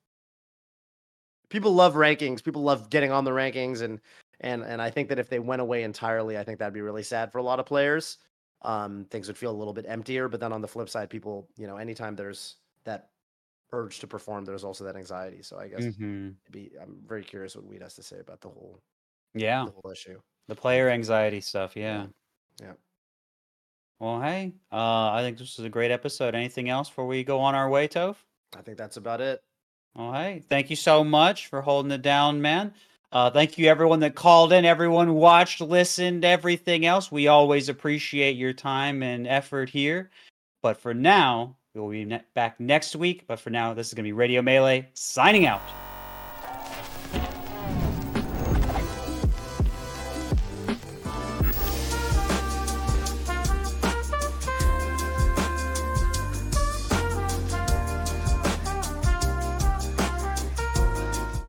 [SPEAKER 1] people love rankings. People love getting on the rankings, and and and I think that if they went away entirely, I think that'd be really sad for a lot of players. Um, things would feel a little bit emptier. But then on the flip side, people, you know, anytime there's that urge to perform, there's also that anxiety. So I guess
[SPEAKER 2] Mm-hmm.
[SPEAKER 1] it'd be, I'm very curious what Weed has to say about the whole
[SPEAKER 2] Yeah,
[SPEAKER 1] the whole issue.
[SPEAKER 2] the player anxiety stuff. Yeah.
[SPEAKER 1] Yeah.
[SPEAKER 2] Well, hey, uh, I think this was a great episode. Anything else before we go on our way, Toph?
[SPEAKER 1] I think that's about it.
[SPEAKER 2] Well, hey, thank you so much for holding it down, man. Uh, thank you, everyone that called in, everyone watched, listened, everything else. We always appreciate your time and effort here. But for now, we will be ne- back next week. But for now, this is going to be Radio Melee signing out.